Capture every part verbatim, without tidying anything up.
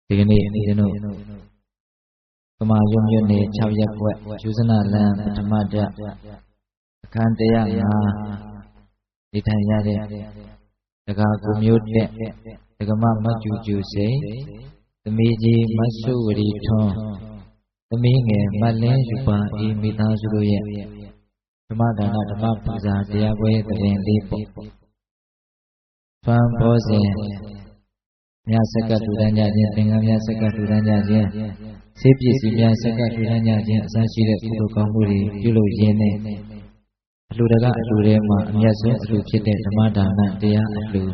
ဒီကနေ့ကျွန်တော်ပမာယုံညွတ်နေ၆ရက်ွက်ကျူဇနာလန်ပထမတက်အခန်း၁၀၅နေထိုင်ရတဲ့ဒကာကိုမျိုးတဲ့ဒကမမကျူကျူစိန်သမီးကြီးမဆုဝရီထွန်းသမီးငယ်မလင်းယူပါဤမိသားစုတို့ရဲ့ဓမ္မဒါနဓမ္မပူဇာတရားပွဲသဘင်လေးပေါ့ဖန်ဘောစဉ်မြတ်စက္ကတူတန်းကြခြင်းသင်္ကန်းမြတ်စက္ကတူတန်းကြခြင်းစေပစ္စည်းများစက္ကတူတန်းကြခြင်းအစရှိတဲ့ကုသိုလ်ကောင်းမှုတွေပြုလုပ်ရင်းနဲ့အလှူတကအလှူထဲမှာအမြတ်ဆုံးအလှူဖြစ်တဲ့ဓမ္မဒါနတရားအလှူ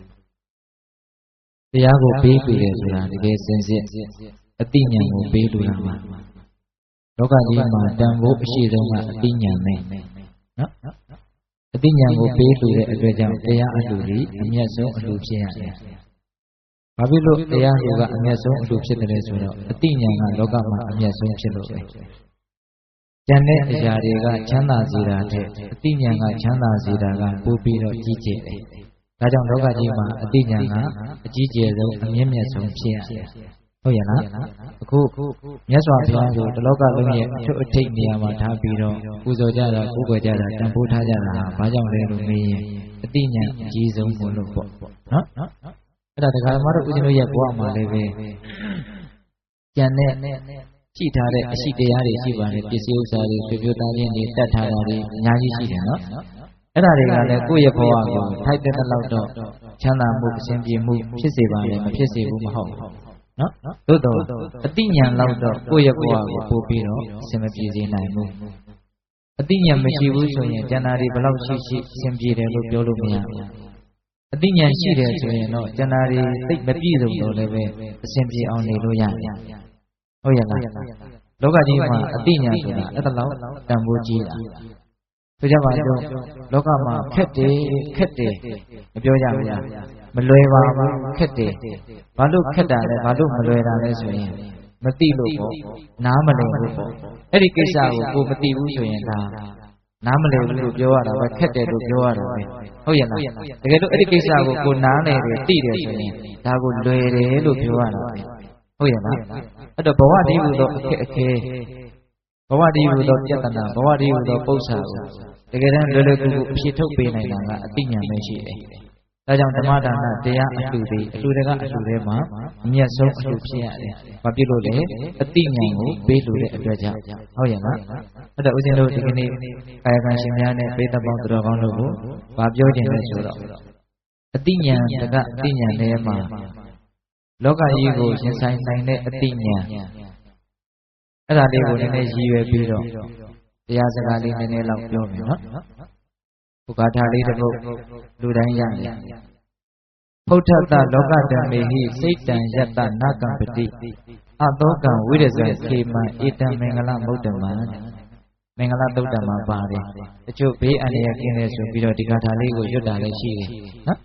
တရားကိုပေးပြီးတယ်ဆိုတာတကယ်စင်စစ်အတိညာဉ်ကိုပေးလို့ရမှာလောကကြီးမှာတန်ဖိုးအရှိဆုံးကအတိညာဉ်ပဲနော်အတိညာဉ်ကိုပေးလို့တဲ့အတွက်ကြောင့်တရားအလှူကြီးအမြတ်ဆုံးအလှူဖြစ်ရတယ်။ဘာဖြစ်လို့တရားလူကအမြတ်ဆုံးအလှူဖြစ်တယ်ဆိုတော့အတိညာဉ်ကလောကမှာအမြတ်ဆုံးဖြစ်လို့ပဲ။ဉာဏ်နဲ့အရာတွေကချမ်းသာစေတာတဲ့အတိညာဉ်ကချမ်းသာစေတာကပိုပြီးတော့ကြီးကျယ်တယ်။ဒါကြောင့်လောကကြီးမှာအတိညာဉ်ကအကြီးကျယ်ဆုံးအမြင့်မြတ်ဆုံးဖြစ်ရတယ်။ဟုတ်ရဲ့လား။အခုမြတ်စွာဘုရားကိုတလောကလုံးရဲ့အထွတ်အထိပ်နေရာမှာထားပြီးတော့ပူဇော်ကြတာကိုးကွယ်ကြတာတန်ဖိုးထားကြတာဘာကြောင့်လဲလို့မေးရင်အတိညာဉ်အကြီးဆုံးကိုလို့ပေါ့နော်။အဲ့ဒါတခါမှတော့ဦးဇင်းတို့ရဲ့ဘဝမှာလည်းပဲကျန်တဲ့ကြည့်ထားတဲ့အရှိတရားတွေရှိပါတယ်ပစ္စည်းဥစ္စာတွေပြပြသားချင်းတွေတတ်ထားတာတွေအများကြီးရှိတယ်နော်အဲ့ဒါတွေကလည်းကိုယ့်ရဲ့ဘဝကိုထိုက်တဲ့လောက်တော့ချမ်းသာမှုအစဉ်ပြေမှုဖြစ်စေပါလေမဖြစ်စေဘူးမဟုတ်ဘူးနော်သို့တော့အတိညာဉ်လောက်တော့ကိုယ့်ရဲ့ဘဝကိုပို့ပြီးတော့အစဉ်မပြေစေနိုင်ဘူးအတိညာဉ်မရှိဘူးဆိုရင်ကျန်တာတွေဘလောက်ရှိရှိအစဉ်ပြေတယ်လို့ပြောလို့မရဘူးအတိညာဉ်ရှိတယ်ဆိုရင်တော့ကျန်တာတွေသိမပြည့်စုံတော့လည်းပဲအစဉ်ပြေအောင်နေလို့ရတယ်ဟုတ်ရဲ့လားလောကကြီးမှာအတိညာဉ်ဆိုတာအဲ့ဒါလောက်တန်ဖိုးကြီးတာဆိုကြပါစို့လောကမှာခက်တယ်ခက်တယ်မပြောကြဘူးလားမလွယ်ပါဘူးခက်တယ်ဘာလို့ခက်တာလဲဘာလို့မလွယ်တာလဲဆိုရင်မသိလို့ပေါ့နားမလည်ဘူးပေါ့အဲ့ဒီကိစ္စကိုကိုမသိဘူးဆိုရင်ဒါနားမလည်ဘူးလို့ပြောရတာပဲခက်တယ်လို့ပြောရတာပဲဟုတ်ရဲ့လားတကယ်လို့အဲ့ဒီကိစ္စကိုကိုနားလည်တယ်သိတယ်ဆိုရင်ဒါကိုလွယ်တယ်လို့ပြောရတာပဲဟုတ်ရဲ့လားအဲ့တော့ဘဝတည်းဟူသောအခက်အခဲဘဝတည်းဟူသောပြဿနာဘဝတည်းဟူသောပု္ပ္ပာကိုတကယ်တမ်းလွယ်လွယ်ကူကူအဖြစ်ထုတ်ပေးနိုင်တာကအတိညာဉ်ပဲရှိတယ်ဒါကြောင့်ဓမ္မဒါနတရားအလှူတွေအလှူတွေကအလှူတွေမှာအမြတ်ဆုံးအလှူဖြစ်ရတယ်။ဘာဖြစ်လို့လဲအတိညာဉ်ကိုပေးလို့တဲ့အတွက်ကြောင့်ဟုတ်ရဲ့လား။အဲ့တော့ဦးဇင်းတို့ဒီကနေ့ကာယကံရှင်များနဲ့ပေးသပေါင်းတော်ကောင်းတို့ကိုဘာပြောခြင်းလဲဆိုတော့အတိညာဉ်တကအတိညာဉ်ထဲမှာလောကကြီးကိုရင်ဆိုင်နိုင်တဲ့အတိညာဉ်အဲ့ဒါလေးကိုနည်းနည်းရည်ရွယ်ပြီးတော့တရားစကားလေးနည်းနည်းလောက်ပြောမယ်နော်ဘုရားထားလေးတစ်ပုဒ်လူတိုင်းရတယ်ဖုဋ္ဌတလောကဓမ္မေဟိစိတ်တံယတ္တနာကံပတိအသောကံဝိရဇံခေမံဧတံမင်္ဂလမုဒ္ဓမံမင်္ဂလသုတ်တံမှာပါတယ်တချို့ဘေးအန္တရာယ်ကင်းတယ်ဆိုပြီးတော့ဒီကထာလေးကိုရွတ်တာလည်းရှိတယ်နော်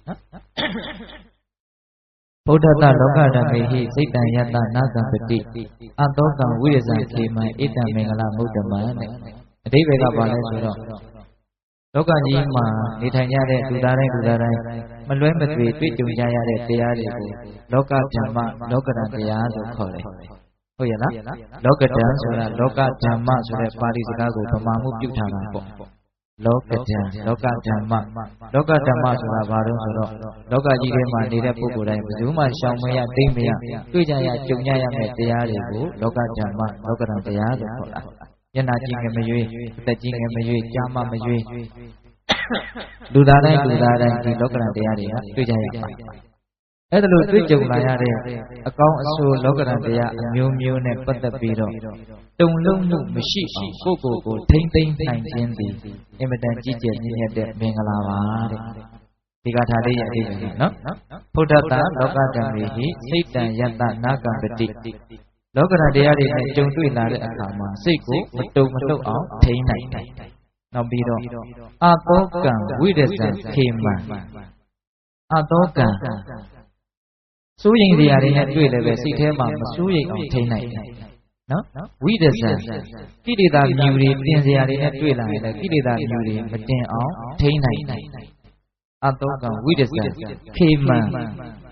ဗုဒ္ဓတလောကဓမ္မေဟိစိတ်တံယတ္တနာကံပတိအသောကံဝိရဇံခေမံဧတံမင်္ဂလမုဒ္ဓမံတဲ့အဓိပ္ပာယ်ကဘာလဲဆိုတော့လောကကြီးမှာနေထိုင်ကြတဲ့လူသားတိုင်းလူသားတိုင်းမလွဲမသွေတွေ့ကြုံကြရတဲ့တရားတွေကိုလောကဓမ္မလောကဓာတ်တရားလို့ခေါ်တယ်ဟုတ်ရဲ့လားလောကဓာတ်ဆိုတာလောကဓမ္မဆိုတဲ့ပါဠိစကားကိုဗမာမှုပြုထားတာပေါ့လောကဓာတ်လောကဓမ္မလောကဓမ္မဆိုတာဘာလို့ဆိုတော့လောကကြီးထဲမှာနေတဲ့ပုဂ္ဂိုလ်တိုင်းဘယ်သူမှရှောင်မရတိမ်မရတွေ့ကြရကြုံကြရမယ့်တရားတွေကိုလောကဓမ္မလောကဓာတ်တရားလို့ခေါ်တာညနာကြီးငယ်မရွေးအသက်ကြီးငယ်မရွေးကြာမမရွေးလူသားတိုင်းလူသားတိုင်းဒီလောကဓာတ်တရားတွေကတွေ့ကြရပါအဲ့ဒါလို့တွေ့ကြုံလာရတဲ့အကောင်းအဆိုးလောကဓာတ်တရားအမျိုးမျိုးနဲ့ပတ်သက်ပြီးတော့တုံလုံးမှုမရှိအောင်ကိုယ့်ကိုယ်ကိုထိမ့်သိမ့်နိုင်ခြင်းသည်အင်မတန်ကြီးကျယ်မြင့်မြတ်တဲ့မင်္ဂလာပါတဲ့ဒီကထာလေးရဲ့အဓိပ္ပာယ်နော်ဖုဒ္ဓတလောကဓမ္မေဟိစိတ်တံယတ္တနာကံပတိလောကဓာတ်တရားတွေနဲ့ကြုံတွေ့လာတဲ့အခါမှာစိတ်ကိုမတုံမလှုပ်အောင်ထိန်းနိုင်တယ်နောက်ပြီးတော့အသောကံဝိရဇံခေမံအသောကံစိုးရိမ်စရာတွေနဲ့တွေ့လည်းပဲစိတ်ထဲမှာမစိုးရိမ်အောင်ထိန်းနိုင်တယ်နော်ဝိရဇံကိလေသာမြူတွေတင်စရာတွေနဲ့တွေ့လာရင်လည်းကိလေသာမြူတွေမတင်အောင်ထိန်းနိုင်တယ်အသောကံဝိရဇံခေမံ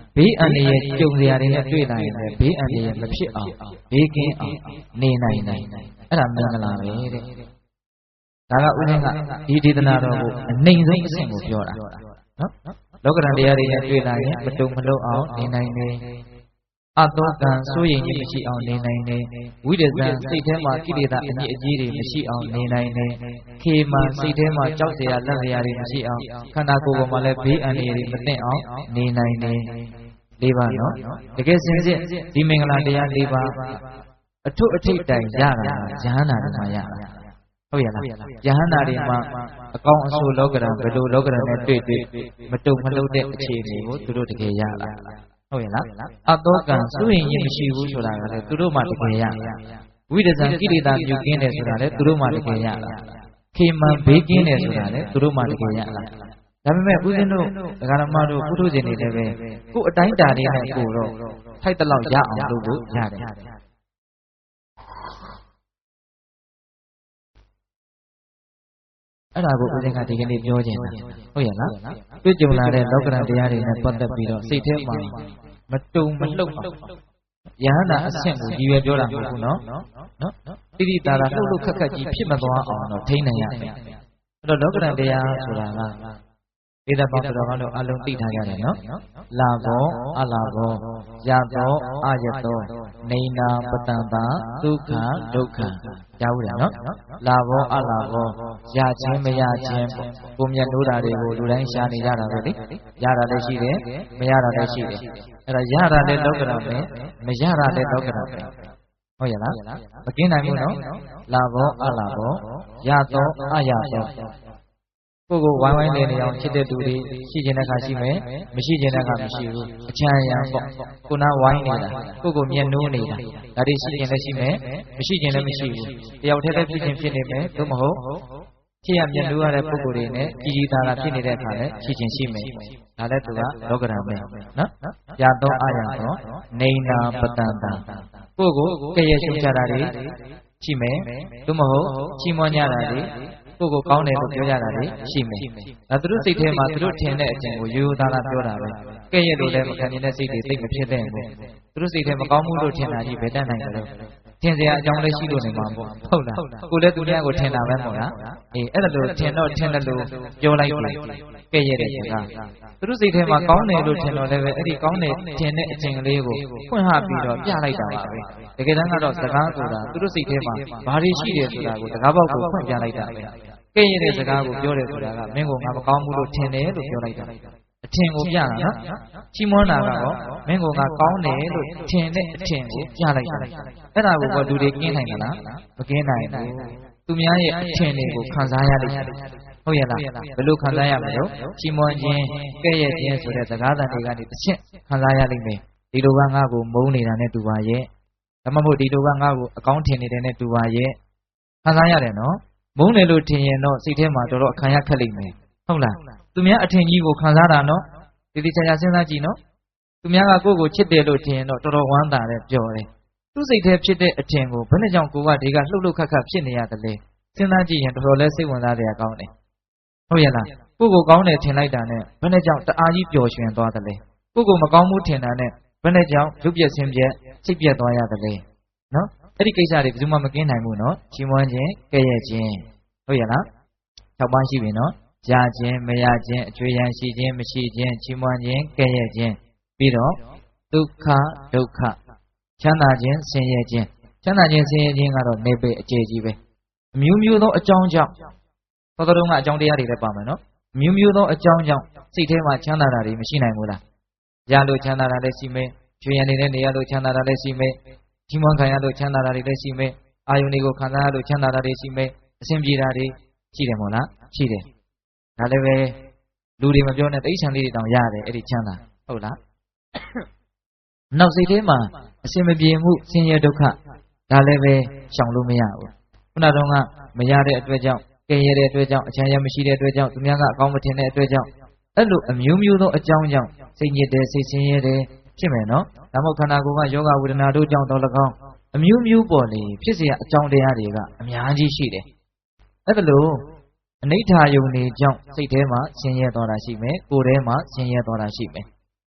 ဘေးအန္တရာယ်ကြုံစရာတွေနဲ့တွေ့လာရင်လည်းဘေးအန္တရာယ်မဖြစ်အောင်ဘေးကင်းအောင်နေနိုင်နိုင်အဲ့ဒါမင်္ဂလာပဲတဲ့ဒါကဥစဉ်ကဒီဒေသနာတော်ကိုအနှိမ်ဆုံးအဆင့်ကိုပြောတာနော်လောကဓာတ်တရားတွေနဲ့တွေ့လာရင်မတုံမလုံးအောင်နေနိုင်တယ်အတောကံစိုးရိမ်ခြင်းမရှိအောင်နေနိုင်တယ်ဝိဒဇံစိတ်ထဲမှာကိလေသာအညစ်အကြေးတွေမရှိအောင်နေနိုင်တယ်ခေမံစိတ်ထဲမှာကြောက်စရာလက်စရာတွေမရှိအောင်ခန္ဓာကိုယ်ပေါ်မှာလည်းဘေးအန္တရာယ်တွေမသိအောင်နေနိုင်တယ်လေးပါနော်တကယ်စင်စစ်ဒီမင်္ဂလာတရားလေးပါအထုအထိတ်တိုင်ရတာယဟန္တာတွေမှာရတာဟုတ်ရလားယဟန္တာတွေမှာအကောင်အဆိုးလောကဓာတ်ဘယ်လိုလောကဓာတ်နဲ့တွေ့တွေ့မတုံမလုံးတဲ့အခြေအနေကိုသူတို့တကယ်ရလာဟုတ်ရဲ့လားအတောကံစိုးရင်ရင်မရှိဘူးဆိုတာကလည်းသူတို့မှတကယ်ရဝိဒဇံကိလေသာပြုတ်ကင်းတယ်ဆိုတာလည်းသူတို့မှတကယ်ရခေမံဘေးကင်းတယ်ဆိုတာလည်းသူတို့မှတကယ်ရဒါပေမဲ့ဦးဇင်းတို့ဒကာရမတို့ပုထုဇဉ်တွေလည်းပဲကိုယ်အတိုင်းတာလေးနဲ့ကိုယ်တော့ထိုက်တလောက်ရအောင်လုပ်ဖို့ရတယ်အဲ့ဒါကိုဦးဇင်းကဒီကနေ့ပြောခြင်းတာဟုတ်ရဲ့လားတွေ့ကြုံလာတဲ့လောကဓာတ်တရားတွေနဲ့ပတ်သက်ပြီးတော့စိတ်ထဲမှာမတုံမလှုပ်အောင်ယဟန္တာအဆင့်ကိုရည်ရွယ်ပြောတာမဟုတ်ဘူးနော်နော်တိတိတာတာလှုပ်လှုပ်ခက်ခက်ကြီးဖြစ်မသွားအောင်တော့ထိန်းနိုင်ရမယ်အဲ့တော့လောကဓာတ်တရားဆိုတာကဧတပေါင်းတော်ကတော့အလုံးသိထားရတယ်နော်လာဘောအလာဘောယသောအယသောနေနာပတံတာဒုက္ခဒုက္ခကြားဦးတယ်နော်လာဘောအလာဘောရခြင်းမရခြင်းကိုမြတ်လို့တာတွေကိုလူတိုင်းရှားနေကြတာပဲလေရတာလည်းရှိတယ်မရတာလည်းရှိတယ်အဲ့ဒါရတာလည်းလောကဓာတ်ပဲမရတာလည်းလောကဓာတ်ပဲဟုတ်ရဲ့လားမကင်းနိုင်ဘူးနော်လာဘောအလာဘောယသောအယသောကိုကိုဝိုင်းဝိုင်းနေနေအောင်ဖြစ်တဲ့သူတွေရှိကျင်တဲ့ခါရှိမယ်မရှိကျင်တဲ့ခါမရှိဘူးအချမ်းရံပေါ့ကိုနာဝိုင်းနေတာကိုကိုမျက်နှိုးနေတာဒါတွေရှိကျင်လည်းရှိမယ်မရှိကျင်လည်းမရှိဘူးတယောက်တည်းတည်းဖြစ်ခြင်းဖြစ်နေမယ်သို့မဟုတ်ဖြစ်ရမျက်နှိုးရတဲ့ပုဂ္ဂိုလ်တွေနဲ့ကြီးကြီးသားသားဖြစ်နေတဲ့အခါလည်းရှိခြင်းရှိမယ်ဒါလည်းသူကလောကဓာတ်ပဲနော်ရသောအာရသောနေနာပတန်တာကိုကိုကဲ့ရဲ့ရှုံချတာတွေရှိမယ်သို့မဟုတ်ချီးမွမ်းကြတာတွေကိုကိုကောင်းတယ်လို့ပြောကြတာလေရှိမယ်။ဒါသူတို့စိတ်ထဲမှာသူတို့ထင်တဲ့အကျင့်ကိုရိုးရိုးသားသားပြောတာပဲ။ကဲ့ရဲ့လို့လည်းမခံနေတဲ့စိတ်တွေသိမဖြစ်တဲ့ဘူး။သူတို့စိတ်ထဲမကောင်းမှုလို့ထင်တာကြီးဘယ်တတ်နိုင်ကြလဲ။ထင်စရာအကြောင်းလည်းရှိလို့နေမှာပေါ့။ဟုတ်လား။ကိုလည်းသူများကိုထင်တာပဲမို့လား။အေးအဲ့ဒါလို့ထင်တော့ထင်တယ်လို့ပြောလိုက်ပြီ။ကဲ့ရဲ့တဲ့စကား။သူတို့စိတ်ထဲမှာကောင်းတယ်လို့ထင်တော့လည်းပဲအဲ့ဒီကောင်းတယ်ထင်တဲ့အကျင့်ကလေးကိုဖွင့်ဟပြီးတော့ပြလိုက်တာပါပဲ။တကယ်တမ်းကတော့စကားဆိုတာသူတို့စိတ်ထဲမှာဘာတွေရှိတယ်ဆိုတာကိုစကားပေါက်ကိုဖွင့်ပြလိုက်တာပဲ။ကဲ့ရဲ့တဲ့စကားကိုပြောတယ်ဆိုတာကမင်းကငါမကောင်းဘူးလို့ထင်တယ်လို့ပြောလိုက်တာအထင်ကိုပြတာနော်ချီးမွမ်းတာကတော့မင်းကငါကောင်းတယ်လို့ထင်တဲ့အထင်ကိုပြလိုက်တာအဲ့ဒါကိုလူတွေကင်းနိုင်သလားမကင်းနိုင်ဘူးသူများရဲ့အထင်တွေကိုခံစားရလိမ့်မယ်ဟုတ်ရဲ့လားဘယ်လိုခံစားရမလဲချီးမွမ်းခြင်းကဲ့ရဲ့ခြင်းဆိုတဲ့စကားသံတွေကနေတစ်ချက်ခံစားရလိမ့်မယ်ဒီလိုကငါ့ကိုမုန်းနေတာနဲ့တူပါရဲ့ဒါမှမဟုတ်ဒီလိုကငါ့ကိုအကောင်းထင်နေတဲ့နဲ့တူပါရဲ့ခံစားရတယ်နော်မုန်းတယ်လို့ထင်ရင်တော့စိတ်ထဲမှာတော်တော်အခံရခက်လိမ့်မယ်ဟုတ်လားသူများအထင်ကြီးကိုခံစားတာနော်ဒီဒီချာချာစဉ်းစားကြည့်နော်သူများကကိုယ့်ကိုချစ်တယ်လို့ထင်ရင်တော့တော်တော်ဝမ်းသာတယ်ပျော်တယ်သူ့စိတ်ထဲဖြစ်တဲ့အထင်ကိုဘယ်နဲ့ကြောင့်ကိုကဒီကလှုပ်လှုပ်ခတ်ခတ်ဖြစ်နေရတယ်လဲစဉ်းစားကြည့်ရင်တော်တော်လေးစိတ်ဝင်စားတဲ့အကောင်းတယ်ဟုတ်ရဲ့လားကိုယ့်ကိုကောင်းတယ်ထင်လိုက်တာနဲ့ဘယ်နဲ့ကြောင့်တအားကြီးပျော်ရွှင်သွားတယ်လဲကိုယ့်ကိုမကောင်းမှုထင်တာနဲ့ဘယ်နဲ့ကြောင့်ရုပ်ပြက်ဆင်းပြက်စိတ်ပြက်သွားရတယ်လဲနော်အဲ့ဒီကိစ္စတွေဘယ်သူမှမကင်းနိုင်ဘူးနော်ချီးမွမ်းခြင်းကဲ့ရဲ့ခြင်းဟုတ်ရဲ့လား၆ပါးရှိပြီနော်ရခြင်းမရခြင်းအကျွေးရန်ရှိခြင်းမရှိခြင်းချီးမွမ်းခြင်းကဲ့ရဲ့ခြင်းပြီးတော့ဒုက္ခဒုက္ခချမ်းသာခြင်းဆင်းရဲခြင်းချမ်းသာခြင်းဆင်းရဲခြင်းကတော့နေပေအခြေကြီးပဲအမျိုးမျိုးသောအကြောင်းကြောင့်သောတော်ကအကြောင်းတရားတွေလည်းပါမယ်နော်အမျိုးမျိုးသောအကြောင်းကြောင့်စိတ်ထဲမှာချမ်းသာတာတွေမရှိနိုင်ဘူးလားရလို့ချမ်းသာတာလည်းရှိမယ်ကျွေးရန်နေတဲ့နေရာလို့ချမ်းသာတာလည်းရှိမယ်ချီးမွမ်းခံရလို့ချမ်းသာတာတွေလည်းရှိမယ်အာယုန်တွေကိုခံစားရလို့ချမ်းသာတာတွေရှိမယ်အဆင်ပြေတာတွေရှိတယ်မို့လားရှိတယ်ဒါလည်းပဲလူတွေမပြောနဲ့တိဋ္ဌာန်လေးတွေတောင်ရတယ်အဲ့ဒီချမ်းသာဟုတ်လားနောက်စိတ်ထဲမှာအစင်မပြေမှုဆင်းရဲဒုက္ခဒါလည်းပဲရှောင်လို့မရဘူးခုနတုန်းကမရတဲ့အတွက်ကြောင့်ကဲရတဲ့အတွက်ကြောင့်အချမ်းရမရှိတဲ့အတွက်ကြောင့်သူများကအကောင်းမထင်တဲ့အတွက်ကြောင့်အဲ့လိုအမျိုးမျိုးသောအကြောင်းကြောင့်စိတ်ညစ်တယ်စိတ်ဆင်းရဲတယ်ဖြစ်မယ်နော်ဒါမှမဟုတ်ခန္ဓာကိုယ်ကယောဂဝေဒနာတို့ကြောင့်တော့၎င်းအမျိုးမျိုးပေါ်လေဖြစ်เสียအကြောင်းတရားတွေကအများကြီးရှိတယ်အဲ့ဒါလို့အနိဋ္ဌာယုံနေကြောင့်စိတ်ထဲမှာဆင်းရဲသွားတာရှိမယ်ကိုယ်ထဲမှာဆင်းရဲသွားတာရှိမယ်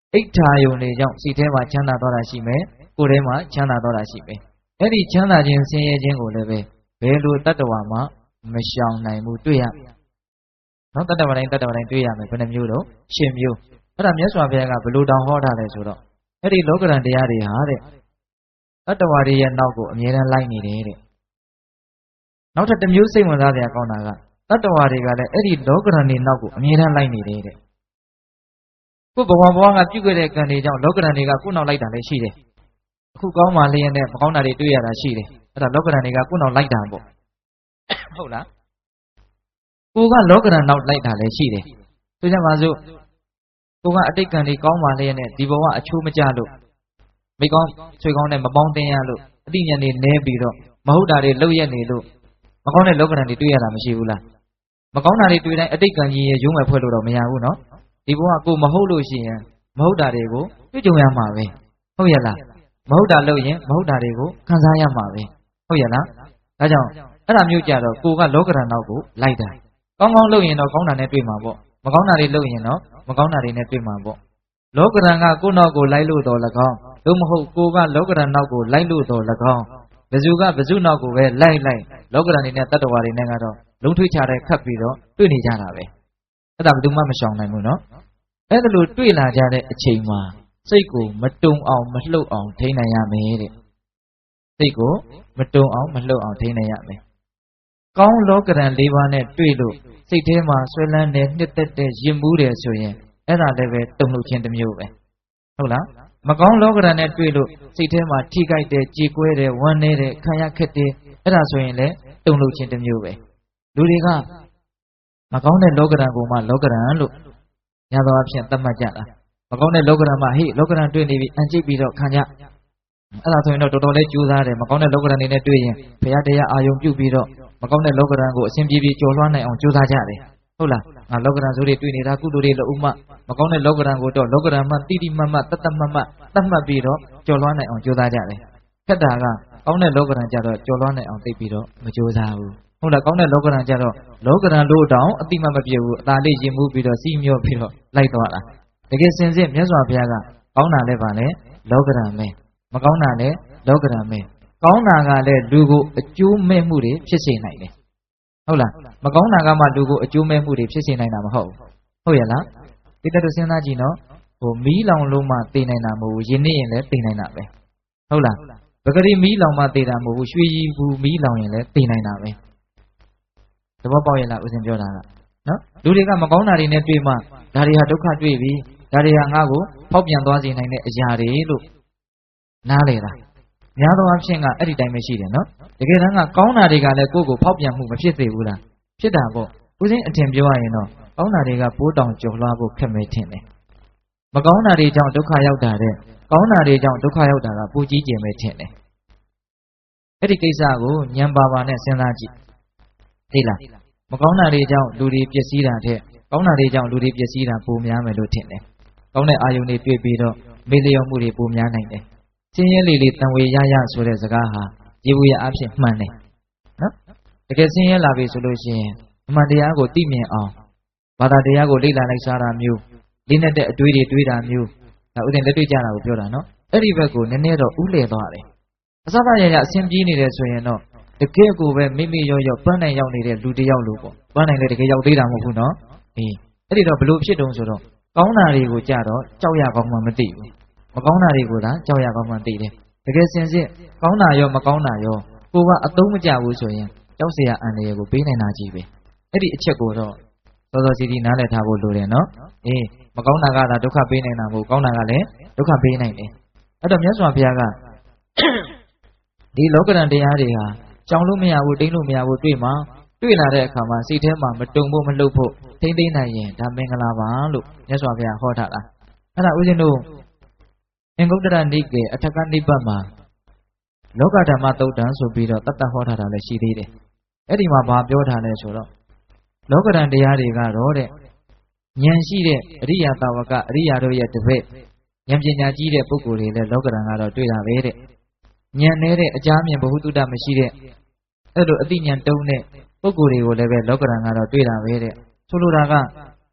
အိဋ္ဌာယုံတွေကြောင့်စိတ်ထဲမှာချမ်းသာသွားတာရှိမယ်ကိုယ်ထဲမှာချမ်းသာသွားတာရှိမယ်အဲ့ဒီချမ်းသာခြင်းဆင်းရဲခြင်းကိုလည်းပဲဘယ်လိုတတ္တဝါမှမရှောင်နိုင်ဘူးတွေ့ရနော်တတ္တဝါတိုင်းတတ္တဝါတိုင်းတွေ့ရမယ်ဘယ်နှမျိုးတော့ရှင်မျိုးအဲ့ဒါမြတ်စွာဘုရားကဘယ်လိုတောင်ဟောထားလဲဆိုတော့အဲ့ဒီလောကရန်တရားတွေဟာတဲ့တတ္တဝါတွေရဲ့နောက်ကိုအမြဲတမ်းလိုက်နေတယ်တဲ့နောက်ထပ်တစ်မျိုးစိတ်ဝင်စားစရာကောင်းတာကတတ္တဝါတွေကလည်းအဲ့ဒီလောကရန်တွေနောက်ကိုအမြဲတမ်းလိုက်နေတယ်တဲ့ကိုဘဝဘဝကပြုခဲ့တဲ့ကံတွေကြောင့်လောကရန်တွေကကိုနောက်လိုက်တာလည်းရှိတယ်အခုကောင်းမှလျက်နဲ့မကောင်းတာတွေတွေ့ရတာရှိတယ်အဲ့ဒါလောကရန်တွေကကိုနောက်လိုက်တာပေါ့ဟုတ်လားကိုကလောကရန်နောက်လိုက်တာလည်းရှိတယ်ဆိုကြပါစို့ကိုကအတိတ်ကံတွေကောင်းမှလျက်နဲ့ဒီဘဝအချိုးမကျလို့မိကောင်းဆွေကောင်းနဲ့မပေါင်းတင်ရလို့အတိညာဉ်တွေနဲပြီးတော့မဟုတ်တာတွေလှုပ်ရက်နေလို့မကောင်းတဲ့လောကရန်တွေတွေ့ရတာမရှိဘူးလားမကောင်းတာတွေတွေ့တိုင်းအတိတ်ကံကြီးရဲ့ရုံးမဲ့ဖွဲ့လို့တော့မရဘူးနော်ဒီဘဝကိုမဟုတ်လို့ရှိရင်မဟုတ်တာတွေကိုတွေ့ကြုံရမှာပဲဟုတ်ရဲ့လားမဟုတ်တာလုပ်ရင်မဟုတ်တာတွေကိုခံစားရမှာပဲဟုတ်ရဲ့လားဒါကြောင့်အဲ့ဒါမျိုးကြတော့ကိုကလောကရန်နောက်ကိုလိုက်တာကောင်းကောင်းလုပ်ရင်တော့ကောင်းတာနဲ့တွေ့မှာပေါ့မကောင်းတာတွေလုပ်ရင်တော့မကောင်းတာတွေနဲ့တွေ့မှာပေါ့လောကရန်ကကိုနောက်ကိုလိုက်လို့တော့၎င်းသို့မဟုတ်ကိုကလောကရန်နောက်ကိုလိုက်လို့တော့၎င်းဘဇုကဘဇုနောက်ကိုပဲလိုက်လိုက်လောကရန်တွေနဲ့တတ္တဝါတွေနဲ့ကတော့လုံးထွေးချတဲ့ခတ်ပြီးတော့တွေ့နေကြတာပဲအဲ့ဒါဘယ်သူမှမရှောင်နိုင်ဘူးနော်အဲ့ဒါလိုတွေ့လာကြတဲ့အချိန်မှာစိတ်ကိုမတုံအောင်မလှုပ်အောင်ထိန်းနိုင်ရမယ်တဲ့စိတ်ကိုမတုံအောင်မလှုပ်အောင်ထိန်းနိုင်ရမယ်ကောင်းလောကရန်၄ပါးနဲ့တွေ့လို့စိတ်ထဲမှာဆွဲလန်းတဲ့နှစ်သက်တဲ့ရင်မှုတယ်ဆိုရင်အဲ့ဒါလည်းပဲတုံ့လှုပ်ခြင်းတစ်မျိုးပဲဟုတ်လားမကောင်းလောကရန်နဲ့တွေ့လို့စိတ်ထဲမှာထိခိုက်တဲ့ကြေကွဲတဲ့ဝမ်းနည်းတဲ့ခံရခက်တဲ့အဲ့ဒါဆိုရင်လည်းတုံ့လှုပ်ခြင်းတစ်မျိုးပဲလူတွေကမကောင်းတဲ့လောကရန်ကိုမှလောကရန်လို့ညသောအဖြစ်သတ်မှတ်ကြတာမကောင်းတဲ့လောကရန်မှာဟေ့လောကရန်တွေ့နေပြီအန်ကျိတ်ပြီးတော့ခံကြအဲ့ဒါဆိုရင်တော့တော်တော်လေးကြိုးစားတယ်မကောင်းတဲ့လောကရန်တွေနဲ့တွေ့ရင်ဘုရားတရားအာယုံပြုပြီးတော့မကောင်းတဲ့လောကရန်ကိုအစဉ်ပြေပြေကျော်လွှားနိုင်အောင်ကြိုးစားကြတယ်ဟုတ်လားငါလောကရန်ဆိုတွေတွေ့နေတာကုသိုလ်တွေလို့ဥမမကောင်းတဲ့လောကရန်ကိုတော့လောကရန်မှတိတိမတ်မတ်တတ်တတ်မတ်မတ်သတ်မှတ်ပြီးတော့ကျော်လွှားနိုင်အောင်ကြိုးစားကြတယ်ခက်တာကကောင်းတဲ့လောကရန်ကြတော့ကျော်လွှားနိုင်အောင်သိပြီးတော့မကြိုးစားဘူးဟုတ်လားကောင်းတဲ့လောကရန်ကြတော့လောကရန်လို့တောင်အတိမတ်မပြေဘူးအသာလေးရင်မှုပြီးတော့စီးမြော့ပြီးတော့လိုက်သွားတာတကယ်စင်စစ်မြတ်စွာဘုရားကကောင်းတာလည်းပါလေလောကရန်ပဲမကောင်းတာလည်းလောကရန်ပဲကောင်းတာကလည်းလူကိုအကျိုးမဲ့မှုတွေဖြစ်စေနိုင်တယ်ဟုတ်လားမကောင်းတာကမှလူကိုအကျိုးမဲ့မှုတွေဖြစ်စေနိုင်တာမဟုတ်ဘူးဟုတ်ရဲ့လားဒီတက်တူစဉ်းစားကြည့်နော်ဟိုမီးလောင်လို့မှသိနိုင်တာမဟုတ်ဘူးယင်းနေရင်လည်းသိနိုင်တာပဲဟုတ်လားပဂရီမီးလောင်မှသိတာမဟုတ်ဘူးရွှေရည်ဘူးမီးလောင်ရင်လည်းသိနိုင်တာပဲသဘောပေါက်ရဲ့လားဦးဇင်ပြောတာကနော်လူတွေကမကောင်းတာတွေနဲ့တွေ့မှဒါတွေဟာဒုက္ခတွေ့ပြီဒါတွေဟာငါ့ကိုဖောက်ပြန်သွားစေနိုင်တဲ့အရာတွေလို့နားလေတာများသောအားဖြင့်ကအဲ့ဒီတိုင်းပဲရှိတယ်နော်တကယ်တမ်းကကောင်းတာတွေကလည်းကိုယ့်ကိုဖောက်ပြန်မှုမဖြစ်သေးဘူးလားဖြစ်တာပေါ့ဦးစင်းအထင်ပြောရရင်တော့ကောင်းတာတွေကပိုးတောင်ကျော်လွှားဖို့ခက်မဲထင်တယ်မကောင်းတာတွေကြောင့်ဒုက္ခရောက်တာတဲ့ကောင်းတာတွေကြောင့်ဒုက္ခရောက်တာကပိုကြီးကျယ်မဲထင်တယ်အဲ့ဒီကိစ္စကိုဉာဏ်ပါပါနဲ့စဉ်းစားကြည့်သိလားမကောင်းတာတွေကြောင့်လူတွေပျက်စီးတာတဲ့ကောင်းတာတွေကြောင့်လူတွေပျက်စီးတာပိုများမယ်လို့ထင်တယ်ကောင်းတဲ့အာယုန်တွေတွေ့ပြီးတော့မေ့လျော့မှုတွေပိုများနိုင်တယ်စင်းရဲလေးလေးတန်ဝေရရဆိုတဲ့စကားဟာရေဘူးရအဖြစ်မှန်တယ်နော်တကယ်စင်းရဲလာပြီဆိုလို့ရှိရင်အမှန်တရားကိုသိမြင်အောင်ဘာသာတရားကိုလေ့လာလိုက်စားတာမျိုးလေးနဲ့တဲ့အတွေးတွေတွေးတာမျိုးဒါဥစဉ်လက်တွေ့ကြတာကိုပြောတာနော်အဲ့ဒီဘက်ကိုနည်းနည်းတော့ဥလဲသွားတယ်အစစရရအဆင်ပြေးနေတယ်ဆိုရင်တော့တကယ်ကိုပဲမိမိရောရောပန်းနိုင်ရောက်နေတဲ့လူတစ်ယောက်လို့ပေါ့ပန်းနိုင်လည်းတကယ်ရောက်သေးတာမဟုတ်ဘူးနော်အေးအဲ့ဒီတော့ဘလို့ဖြစ်တုံးဆိုတော့ကောင်းတာတွေကိုကြတော့ကြောက်ရကောင်းမှမသိဘူးမကောင်းတာတွေကိုသာကြောက်ရကောင်းမှသိတယ်တကယ်စင်စစ်ကောင်းတာရောမကောင်းတာရောကိုကအသုံးမကျဘူးဆိုရင်ကြောက်เสียအန္တရာယ်ကိုပေးနိုင်တာကြီးပဲအဲ့ဒီအချက်ကိုတော့စောစောစီစီနားလည်ထားဖို့လိုတယ်နော်အေးမကောင်းတာကသာဒုက္ခပေးနိုင်တာမဟုတ်ကောင်းတာကလည်းဒုက္ခပေးနိုင်တယ်အဲ့တော့မြတ်စွာဘုရားကဒီလောကရန်တရားတွေဟာကြောင်လို့မရဘူးတိမ့်လို့မရဘူးတွေ့မှာတွေ့လာတဲ့အခါမှာစိတ်ထဲမှာမတုံဖို့မလှုပ်ဖို့ထိမ့်သိမ့်နိုင်ရင်ဒါမင်္ဂလာပါလို့မြတ်စွာဘုရားဟောထားတာအဲ့ဒါဦးဇင်းတို့အင်္ဂုတ္တရနိကေအထက်ကနိဗ္ဗာန်မှာလောကဓမ္မသုတ်တံဆိုပြီးတော့တတ်တတ်ဟောထားတာလည်းရှိသေးတယ်အဲ့ဒီမှာဘာပြောထားလဲဆိုတော့လောကဓာတ်တရားတွေကတော့တဲ့ဉာဏ်ရှိတဲ့အရိယာတာဝကအရိယာတို့ရဲ့တပည့်ဉာဏ်ပညာကြီးတဲ့ပုဂ္ဂိုလ်တွေလည်းလောကဓာတ်ကတော့တွေ့တာပဲတဲ့ဉာဏ်နဲ့တဲ့အကြမ်းမြင်ဘဟုတုတမရှိတဲ့အဲ့လိုအသိဉာဏ်တုံးတဲ့ပုဂ္ဂိုလ်တွေကိုလည်းပဲလောကဓာတ်ကတော့တွေ့တာပဲတဲ့ဆိုလိုတာက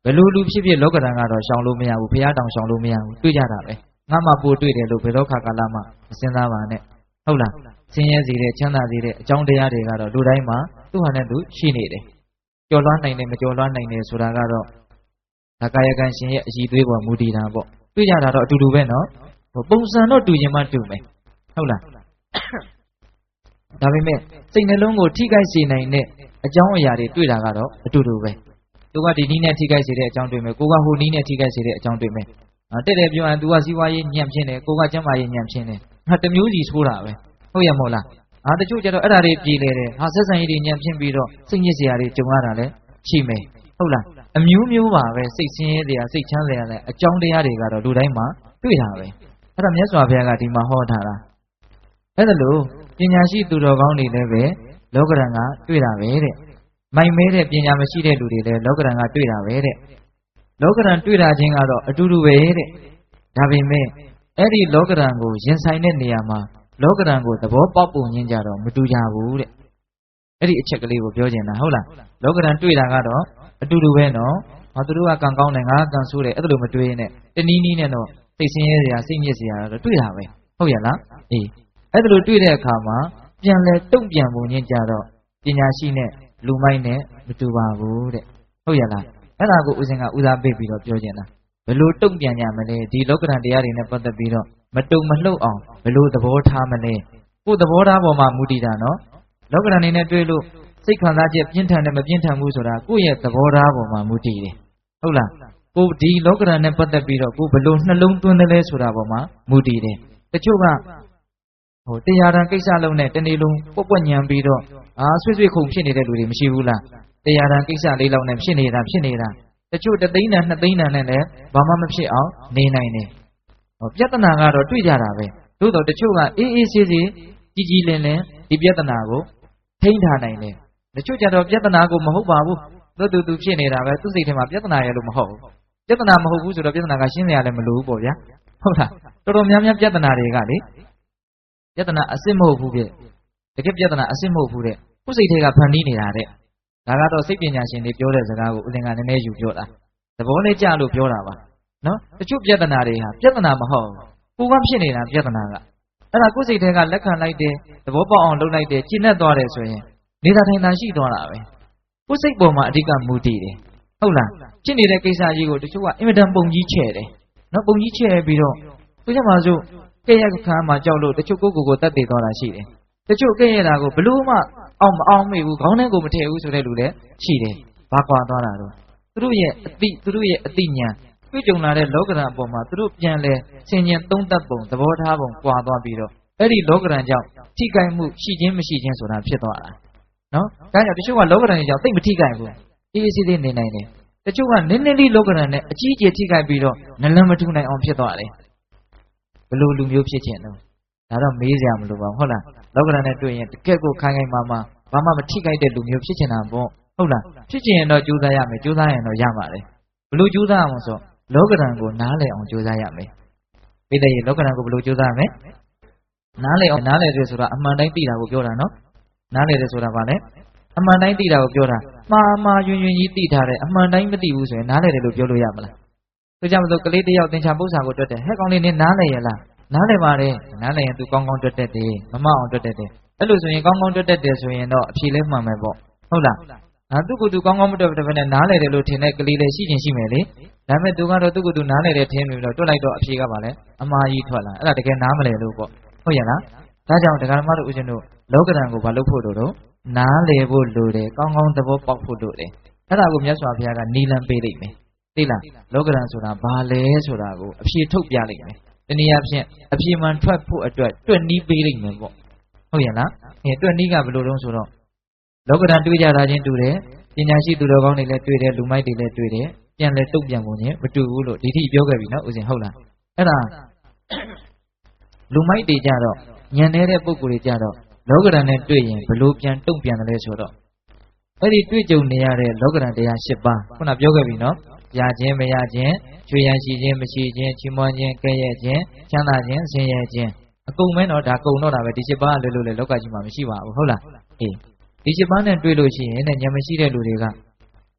ဘယ်လိုလူဖြစ်ဖြစ်လောကဓာတ်ကတော့ရှောင်လို့မရဘူးဘုရားတောင်ရှောင်လို့မရဘူးတွေ့ကြတာပဲငါမှပို့တွေ့တယ်လို့ဘယ်တော့ခါကာလမှမစဉ်းစားပါနဲ့ဟုတ်လားဆင်းရဲစေတဲ့ချမ်းသာစေတဲ့အကြောင်းတရားတွေကတော့လူတိုင်းမှာသူ့ဟာနဲ့သူရှိနေတယ်ကြော်လွှမ်းနိုင်တယ်မကြော်လွှမ်းနိုင်တယ်ဆိုတာကတော့ဒါကာယကံရှင်ရဲ့အည်သွေးပေါ်မူတည်တာပေါ့တွေ့ကြတာတော့အတူတူပဲနော်ပုံစံတော့တူရင်မှတူမယ်ဟုတ်လားဒါပေမဲ့စိတ်နှလုံးကိုထိခိုက်စေနိုင်တဲ့အကြောင်းအရာတွေတွေ့တာကတော့အတူတူပဲသူကဒီနည်းနဲ့ထိခိုက်စေတဲ့အကြောင်းတွေ့မယ်ကိုကဟိုနည်းနဲ့ထိခိုက်စေတဲ့အကြောင်းတွေ့မယ်တဲ့တယ်ပြောရင် तू ကစီးပွားရေးညံ့ဖြစ်နေကိုကကျမ်းမာရေးညံ့ဖြစ်နေဟာတမျိုးစီဆိုးတာပဲဟုတ်ရမို့လားဟာတချို့ကျတော့အဲ့ဒါတွေပြည်လေတယ်ဟာဆက်ဆံရေးတွေညံ့ဖြစ်ပြီးတော့စိတ်ညစ်စရာတွေကြုံရတာလည်းရှိမယ်ဟုတ်လားအမျိုးမျိုးပါပဲစိတ်ဆင်းရဲစရာစိတ်ချမ်းသာရတဲ့အကြောင်းတရားတွေကတော့လူတိုင်းမှာတွေ့တာပဲအဲ့ဒါမြတ်စွာဘုရားကဒီမှာဟောထားတာအဲ့ဒါလို့ပညာရှိသူတော်ကောင်းတွေလည်းပဲလောကဓာတ်ကတွေ့တာပဲတဲ့မိုင်မဲတဲ့ပညာမရှိတဲ့လူတွေလည်းလောကဓာတ်ကတွေ့တာပဲတဲ့လောကဓာတ်တွေ့တာချင်းကတော့အတူတူပဲတဲ့ဒါပေမဲ့အဲ့ဒီလောကဓာတ်ကိုရင်ဆိုင်တဲ့နေရာမှာလောကဓာတ်ကိုသဘောပေါက်ပုံရင်းကြတော့မတူကြဘူးတဲ့အဲ့ဒီအချက်ကလေးကိုပြောချင်တာဟုတ်လားလောကဓာတ်တွေ့တာကတော့အတူတူပဲနော်ဟောသူတို့ကကံကောင်းတယ်ငါကံဆိုးတယ်အဲ့ဒါလိုမတွေ့နဲ့တနည်းနည်းနဲ့တော့စိတ်ဆင်းရဲစရာစိတ်ညစ်စရာတော့တွေ့တာပဲဟုတ်ရလားအေးအဲ့ဒါလိုတွေ့တဲ့အခါမှာပြန်လဲတုံ့ပြန်ပုံရင်းကြတော့ပညာရှိနဲ့လူမိုက်နဲ့မတူပါဘူးတဲ့ဟုတ်ရလားအဲ့ဒါကိုဦးဇင်ကဦးစားပေးပြီးတော့ပြောချင်တာဘယ်လိုတုံ့ပြန်ကြမလဲဒီလောကဓာတ်တရားတွေနဲ့ပတ်သက်ပြီးတော့မတုံမလှုပ်အောင်ဘယ်လိုသဘောထားမလဲကိုယ်သဘောထားပေါ်မှာမူတည်တာနော်လောကဓာတ်နေနဲ့တွေ့လို့စိတ်ခံစားချက်ပြင်းထန်တယ်မပြင်းထန်ဘူးဆိုတာကိုယ့်ရဲ့သဘောထားပေါ်မှာမူတည်တယ်ဟုတ်လားကိုဒီလောကဓာတ်နဲ့ပတ်သက်ပြီးတော့ကိုဘယ်လိုနှလုံးသွင်းတယ်လဲဆိုတာပေါ်မှာမူတည်တယ်တချို့ကဟိုတရားဓာတ်ကိစ္စလုံးနဲ့တနေ့လုံးပွက်ပွက်ညံပြီးတော့အာဆွေးဆွေးခုန်ဖြစ်နေတဲ့လူတွေမရှိဘူးလားတရားဓာတ်ကိစ္စလေးလောက်နဲ့ဖြစ်နေတာဖြစ်နေတာတချို့တသိန်းတန်နှစ်သိန်းတန်နဲ့လည်းဘာမှမဖြစ်အောင်နေနိုင်တယ်ဟောပြဿနာကတော့တွေ့ကြတာပဲသို့တော့တချို့ကအေးအေးဆေးဆေးကြီးကြီးလင်းလင်းဒီပြဿနာကိုထိန်းထားနိုင်တယ်တချို့ကြတော့ပြဿနာကိုမဟုတ်ပါဘူးသူသူသူဖြစ်နေတာပဲသူစိတ်ထဲမှာပြဿနာရဲ့လို့မဟုတ်ဘူးပြဿနာမဟုတ်ဘူးဆိုတော့ပြဿနာကရှင်းစရာလည်းမလိုဘူးပေါ့ဗျာဟုတ်လားတော်တော်များများပြဿနာတွေကလေပြဿနာအစစ်မဟုတ်ဘူးပြတကယ်ပြဿနာအစစ်မဟုတ်ဘူးတဲ့ကိုယ်စိတ်ထဲကဖန်တီးနေတာတဲ့ဒါကတော့စိတ်ပညာရှင်တွေပြောတဲ့စကားကိုဦးဇင်ကနည်းနည်းယူပြောတာသဘောနဲ့ကြလို့ပြောတာပါနော်တချို့ပြဿနာတွေဟာပြဿနာမဟုတ်ဘူးကိုကဖြစ်နေတာပြဿနာကအဲ့ဒါကိုယ်စိတ်ထဲကလက်ခံလိုက်တယ်သဘောပေါက်အောင်လုပ်လိုက်တယ်ကျင့်တတ်သွားတယ်ဆိုရင်နေတာထိုင်တာရှိသွားတာပဲကိုယ်စိတ်ပေါ်မှာအဓိကမူတည်တယ်ဟုတ်လားဖြစ်နေတဲ့ကိစ္စကြီးကိုတချို့ကအင်မတန်ပုံကြီးချဲ့တယ်နော်ပုံကြီးချဲ့ပြီးတော့ကိုယ်ချက်မှာဆိုကဲ့ရဲ့ခါမှာကြောက်လို့တချို့ကိုယ်ကိုယ်ကိုတတ်သိသွားတာရှိတယ်တချို့ကဲ့ရဲ့တာကိုဘလို့မှအောင်မအောင်မေဘူးခေါင်းထဲကိုမထည့်ဘူးဆိုတဲ့လူလည်းရှိတယ်ဘာကွာသွားတာတော့သူတို့ရဲ့အတိသူတို့ရဲ့အတိညာတွေ့ကြုံလာတဲ့လောကဓာတ်အပေါ်မှာသူတို့ပြန်လဲဆင်ញင်သုံးသပ်ပုံသဘောထားပုံကွာသွားပြီးတော့အဲ့ဒီလောကဓာတ်ကြောင့်ထိခိုက်မှုရှိခြင်းမရှိခြင်းဆိုတာဖြစ်သွားတာနော်ဒါကြောင့်တချို့ကလောကဓာတ်ကြောင့်သိမထိခိုက်ဘူးအေးအေးဆေးဆေးနေနိုင်တယ်တချို့ကနည်းနည်းလေးလောကဓာတ်နဲ့အကြီးအကျယ်ထိခိုက်ပြီးတော့နလန်မထူနိုင်အောင်ဖြစ်သွားတယ်ဘယ်လိုလူမျိုးဖြစ်ခြင်းတော့ဒါတော့မေးစရာမလိုပါဘူးဟုတ်လားလောကဓာတ်နဲ့တွေ့ရင်တကယ့်ကိုခိုင်ခိုင်မာမာဘာမှမထိခိုက်တဲ့လူမျိုးဖြစ်ချင်တာပေါ့ဟုတ်လားဖြစ်ချင်ရင်တော့ကြိုးစားရမယ်ကြိုးစားရင်တော့ရမှာလေဘယ်လိုကြိုးစားအောင်ဆိုလောကဓာတ်ကိုနားလည်အောင်ကြိုးစားရမယ်ပြီးတဲ့ရေလောကဓာတ်ကိုဘယ်လိုကြိုးစားရမလဲနားလည်အောင်နားလည်တယ်ဆိုတာအမှန်တိုင်းသိတာကိုပြောတာနော်နားလည်တယ်ဆိုတာဘာလဲအမှန်တိုင်းသိတာကိုပြောတာမှားမှားယွင်ယွင်ကြီးသိထားတယ်အမှန်တိုင်းမသိဘူးဆိုရင်နားလည်တယ်လို့ပြောလို့ရမလားဆိုကြမလို့ကလေးတယောက်သင်္ချာပု္ပ္ပာကိုတွက်တယ်ဟဲ့ကောင်လေးနင်နားလည်ရလားနားလည်ပါတယ်နားလည်ရင် तू ကောင်းကောင်းတွက်တတ်တယ်မမအောင်တွက်တတ်တယ်အဲ့လိုဆိုရင်ကောင်းကောင်းတွက်တတ်တယ်ဆိုရင်တော့အဖြေလဲမှန်မယ်ပေါ့ဟုတ်လားဟာသူ့ကိုယ်သူကောင်းကောင်းမတွက်တဲ့ဘက်နဲ့နားလည်တယ်လို့ထင်တဲ့ကလေးလည်းရှိချင်းရှိမယ်လေဒါပေမဲ့ तू ကတော့သူ့ကိုယ်သူနားလည်တယ်ထင်ပြီးတော့တွက်လိုက်တော့အဖြေကပါလဲအမှားကြီးထွက်လာအဲ့ဒါတကယ်နားမလည်လို့ပေါ့ဟုတ်ရဲ့လားဒါကြောင့်တရားဓမ္မတို့ဦးဇင်းတို့လောကဓာတ်ကိုဘာလုပ်ဖို့လို့တော့နားလည်ဖို့လိုတယ်ကောင်းကောင်းသဘောပေါက်ဖို့လိုတယ်အဲ့ဒါကိုမြတ်စွာဘုရားကနီလန်ပေးလိုက်မယ်သိလားလောကဓာတ်ဆိုတာဘာလဲဆိုတာကိုအဖြေထုတ်ပြလိုက်မယ်တနည်းအားဖြင့်အဖြေမှန်ထွက်ဖို့အတွက်တွက်နီးပေးလိုက်မယ်ပေါ့ဟုတ်ရဲ့လားအဲတွက်နီးကဘယ်လိုလုံးဆိုတော့လောကဓာတ်တွေးကြတာချင်းတူတယ်ပညာရှိသူတော်ကောင်းတွေလည်းတွေ့တယ်လူမိုက်တွေလည်းတွေ့တယ်ပြန်လဲတုတ်ပြန်ပုံချင်းမတူဘူးလို့ဒီထိပြောခဲ့ပြီနော်ဦးဇင်ဟုတ်လားအဲ့ဒါလူမိုက်တွေကြတော့ညံနေတဲ့ပုံကိုယ်တွေကြတော့လောကဓာတ်နဲ့တွေ့ရင်ဘလို့ပြန်တုံ့ပြန်တယ်လဲဆိုတော့အဲ့ဒီတွေ့ကြုံနေရတဲ့လောကဓာတ်တရား၈ပါးခုနပြောခဲ့ပြီနော်ရခြင်းမရခြင်းချွေရန်ရှိခြင်းမရှိခြင်းချီးမွမ်းခြင်းကဲ့ရဲ့ခြင်းချမ်းသာခြင်းဆင်းရဲခြင်းအကုန်မဲတော့ဒါကုန်တော့တာပဲဒီ၈ပါးလွယ်လို့လေလောကကြီးမှာမရှိပါဘူးဟုတ်လားအေးဒီ၈ပါးနဲ့တွေ့လို့ရှိရင်နဲ့ညမရှိတဲ့လူတွေကတ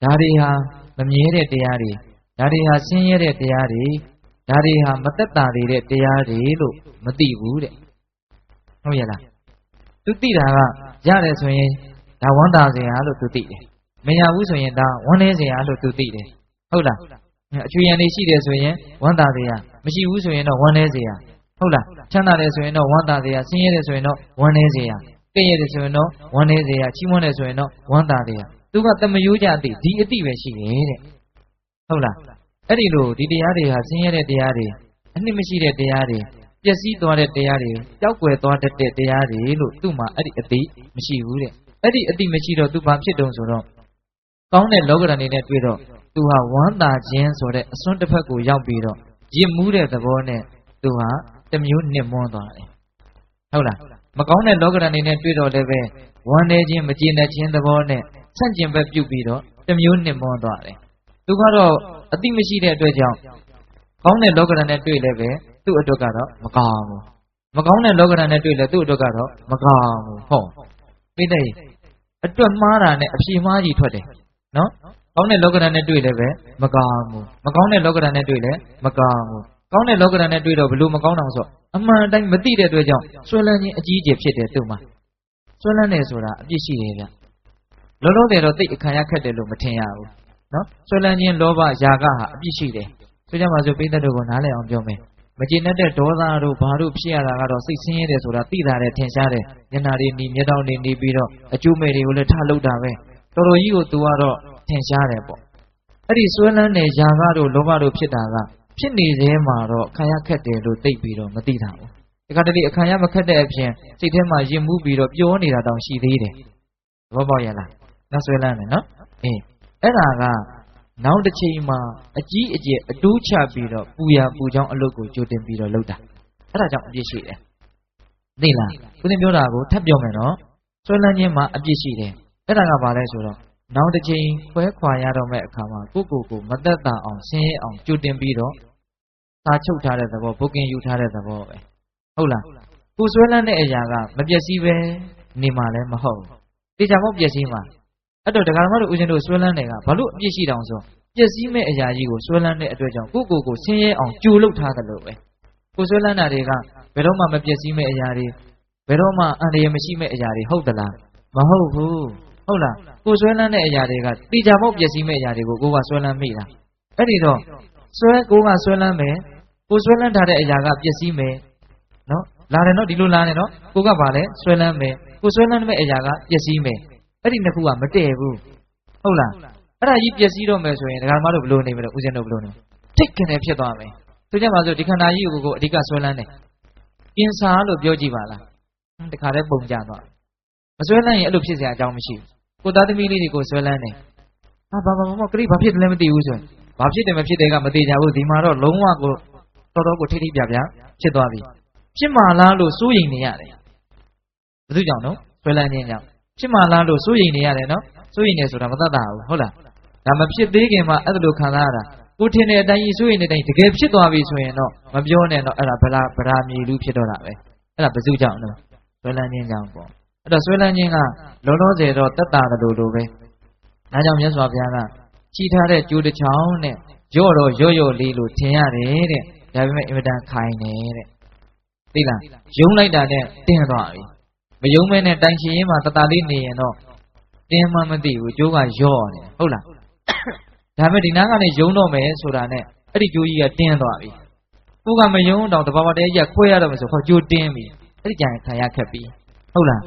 ဒါတွေဟာမမြဲတဲ့တရားတွေဒါတွေဟာဆင်းရဲတဲ့တရားတွေဒါတွေဟာမသက်သာသေးတဲ့တရားတွေလို့မသိဘူးတဲ့ဟုတ်ရဲ့လားသူသိတာကရတယ်ဆိုရင်ဒါဝမ်းသာစရာလို့သူသိတယ်မရဘူးဆိုရင်ဒါဝမ်းနည်းစရာလို့သူသိတယ်ဟုတ်လားအချွေရံနေရှိတယ်ဆိုရင်ဝမ်းသာစရာမရှိဘူးဆိုရင်တော့ဝမ်းနည်းစရာဟုတ်လားချမ်းသာတယ်ဆိုရင်တော့ဝမ်းသာစရာဆင်းရဲတယ်ဆိုရင်တော့ဝမ်းနည်းစရာကဲ့ရဲ့တယ်ဆိုရင်တော့ဝမ်းနည်းစရာချီးမွမ်းတယ်ဆိုရင်တော့ဝမ်းသာစရာသူကတမယိုးကြသိဒီအတိပဲရှိတယ်တဲ့ဟုတ်လားအဲ့ဒီလိုဒီတရားတွေဟာဆင်းရဲတဲ့တရားတွေအနှစ်မရှိတဲ့တရားတွေပျက်စီးသွားတဲ့တရားတွေကြောက်ွယ်သွားတတ်တဲ့တရားတွေလို့သူ့မှာအဲ့ဒီအတိမရှိဘူးတဲ့အဲ့ဒီအတိမရှိတော့သူဘာဖြစ်တုံဆိုတော့ကောင်းတဲ့လောကဓာတ်တွေနဲ့တွေ့တော့သူဟာဝမ်းသာခြင်းဆိုတဲ့အစွန်းတစ်ဖက်ကိုရောက်ပြီးတော့ရစ်မှုတဲ့သဘောနဲ့သူဟာတမျိုးနှစ်မွန်းသွားတယ်ဟုတ်လားမကောင်းတဲ့လောကဓာတ်တွေနဲ့တွေ့တော့လည်းပဲဝမ်းနေခြင်းမကျေနပ်ခြင်းသဘောနဲ့ဆန့်ကျင်ဘက်ပြုတ်ပြီးတော့တမျိုးနှစ်မွန်းသွားတယ်သူကတော့အတိမရှိတဲ့အတွက်ကြောင့်ကောင်းတဲ့လောကဓာတ်နဲ့တွေ့လည်းပဲသူ့အတွက်ကတော့မကောင်းဘူးမကောင်းတဲ့လောကဓာတ်နဲ့တွေ့လည်းသူ့အတွက်ကတော့မကောင်းဘူးဟုတ်ပြီးတဲ့အတွက်မှားတာနဲ့အဖြေမှားကြီးထွက်တယ်နော်ကောင်းတဲ့လောကဓာတ်နဲ့တွေ့လည်းပဲမကောင်းဘူးမကောင်းတဲ့လောကဓာတ်နဲ့တွေ့လည်းမကောင်းဘူးကောင်းတဲ့လောကဓာတ်နဲ့တွေ့တော့ဘလို့မကောင်းတော့ဆိုအမှန်တိုင်းမသိတဲ့အတွက်ကြောင့်ဆွဲလန်းခြင်းအကြီးအကျယ်ဖြစ်တယ်သူ့မှာဆွဲလန်းတယ်ဆိုတာအပြစ်ရှိတယ်ဗျလောလောဆယ်တော့သိအခံရခက်တယ်လို့မထင်ရဘူးနော်ဆွဲလန်းခြင်းလောဘຢာကဟာအပြစ်ရှိတယ်ဆိုကြပါစို့ပိဋကတ်တို့ကိုနားလည်အောင်ပြောမယ်မကျေနပ်တဲ့ဒေါသတို့ဘာတို့ဖြစ်ရတာကတော့စိတ်ဆင်းရဲတယ်ဆိုတာသိတာတဲ့ထင်ရှားတယ်ညနာတွေနီမျက်တောင်းတွေနီပြီးတော့အကျိုးမဲ့တွေကိုလည်းထားလုပ်တာပဲတော်တော်ကြီးကိုသူကတော့ထင်ရှားတယ်ပေါ့အဲ့ဒီဆွဲလန်းတဲ့ຢာကတို့လောဘတို့ဖြစ်တာကဖြစ်နေသေးမှာတော့ခံရခက်တယ်လို့သိပြီးတော့မသိတာဘူးဒီခါတလေအခါရမခက်တဲ့အပြင်စိတ်ထဲမှာရင်မှုပြီးတော့ပျော်နေတာတောင်ရှိသေးတယ်သဘောပေါက်ရလားနောက်ဆွဲလန်းတယ်နော်အေးအဲ့ဒါကနောက်တစ်ချိန်မှာအကြီးအကျယ်အတိုးချပြီးတော့ပူရပူချောင်းအလုပ်ကိုကြိုတင်ပြီးတော့လုပ်တာအဲ့ဒါကြောင့်အပြစ်ရှိတယ်သိလားဦးသင်ပြောတာကိုထပ်ပြောမယ်နော်ဆွဲလန်းခြင်းမှာအပြစ်ရှိတယ်အဲ့ဒါကဘာလဲဆိုတော့နောက်တစ်ချိန်ခွဲခွာရတော့မဲ့အခါမှာကိုကိုကိုမသက်သာအောင်ဆင်းရဲအောင်ကြိုတင်ပြီးတော့သာချုပ်ထားတဲ့သဘောဘုတ်ကင်ယူထားတဲ့သဘောပဲဟုတ်လားကိုဆွဲလန်းတဲ့အရာကမပျက်စီးပဲနေမှာလည်းမဟုတ်တေချာမောက်ပျက်စီးမှာအဲ့တော့ဒကာမတို့ဦးဇင်းတို့ဆွဲလန်းတယ်ကဘာလို့အပြစ်ရှိတောင်ဆိုပျက်စီးမဲ့အရာကြီးကိုဆွဲလန်းတဲ့အတွက်ကြောင့်ကိုကိုကိုဆင်းရဲအောင်ကြိုလုပ်ထားတယ်လို့ပဲကိုဆွဲလန်းတာတွေကဘယ်တော့မှမပျက်စီးမဲ့အရာတွေဘယ်တော့မှအန္တရာယ်မရှိမဲ့အရာတွေဟုတ်သလားမဟုတ်ဘူးဟုတ်လားကိုဆွဲလန်းတဲ့အရာတွေကတေချာမောက်ပျက်စီးမဲ့အရာတွေကိုကိုကဆွဲလန်းမိတာအဲ့ဒီတော့ဆွဲကိုကဆွဲလန်းမယ်ကိုဆွဲလန်းထားတဲ့အရာကပျက်စီးမယ်နော်လာတယ်နော်ဒီလိုလာတယ်နော်ကိုကဘာလဲဆွဲလန်းမယ်ကိုဆွဲလန်းမဲ့အရာကပျက်စီးမယ်အဲ့ဒီနှစ်ခုကမတည့်ဘူးဟုတ်လားအဲ့ဒါကြီးပျက်စီးတော့မယ်ဆိုရင်ဒကာမတို့ဘလို့နေမလို့ဦးဇင်းတို့ဘလို့နေထိတ်ကနေဖြစ်သွားမယ်ဆိုကြပါစို့ဒီခန္ဓာကြီးကိုကိုအဓိကဆွဲလန်းတယ်ကင်ဆာလို့ပြောကြည့်ပါလားတခါတည်းပုံကြသွားမဆွဲလန်းရင်အဲ့လိုဖြစ်စရာအကြောင်းမရှိဘူးကိုသားသမီးလေးတွေကိုဆွဲလန်းတယ်ဟာဘာဘာဘာကလေးဘာဖြစ်တယ်လဲမသိဘူးဆိုရင်ဘာဖြစ်တယ်မဖြစ်တယ်ကမသိကြဘူးဒီမှာတော့လုံးဝကိုတော်တော်ကိုထိထိပြပြဖြစ်သွားပြီဖြစ်မှလားလို့စိုးရိမ်နေရတယ်ဘယ်သူကြောင့်နော်ဆွဲလန်းခြင်းကြောင့်ဖြစ်မှလားလို့စိုးရိမ်နေရတယ်နော်စိုးရိမ်နေဆိုတာမသက်သာဘူးဟုတ်လားဒါမဖြစ်သေးခင်မှာအဲ့လိုခံစားရတာကိုထင်တဲ့အတိုင်းကြီးစိုးရိမ်တဲ့အတိုင်းတကယ်ဖြစ်သွားပြီဆိုရင်တော့မပြောနဲ့တော့အဲ့ဒါဗလာဗရာမြေလူဖြစ်တော့တာပဲအဲ့ဒါဘယ်သူကြောင့်နော်ဆွဲလန်းခြင်းကြောင့်ပေါ့အဲ့တော့ဆွဲလန်းခြင်းကလုံးလုံးစေတော့သက်သာတယ်လို့လိုပဲဒါကြောင့်မြတ်စွာဘုရားကချီထားတဲ့ကျိုးတစ်ချောင်းနဲ့ရော့တော့ရော့ရော့လေးလို့ထင်ရတယ်တဲ့ဒါပေမဲ့အင်မတန်ခိုင်နေတဲ့သိလားယုံလိုက်တာနဲ့တင်းသွားပြီမယုံမဲနဲ့တိုင်ချင်ရင်မှတတလေးနေရင်တော့တင်းမှမသိဘူးကျိုးကရော့နေဟုတ်လားဒါပေမဲ့ဒီနားကနေယုံတော့မယ်ဆိုတာနဲ့အဲ့ဒီကျိုးကြီးကတင်းသွားပြီကိုကမယုံတော့တဘာဝတည်းကြီးခွဲရတော့မယ်ဆိုခေါ်ကျိုးတင်းပြီအဲ့ဒီကြရင်ခံရခက်ပြီဟုတ်လား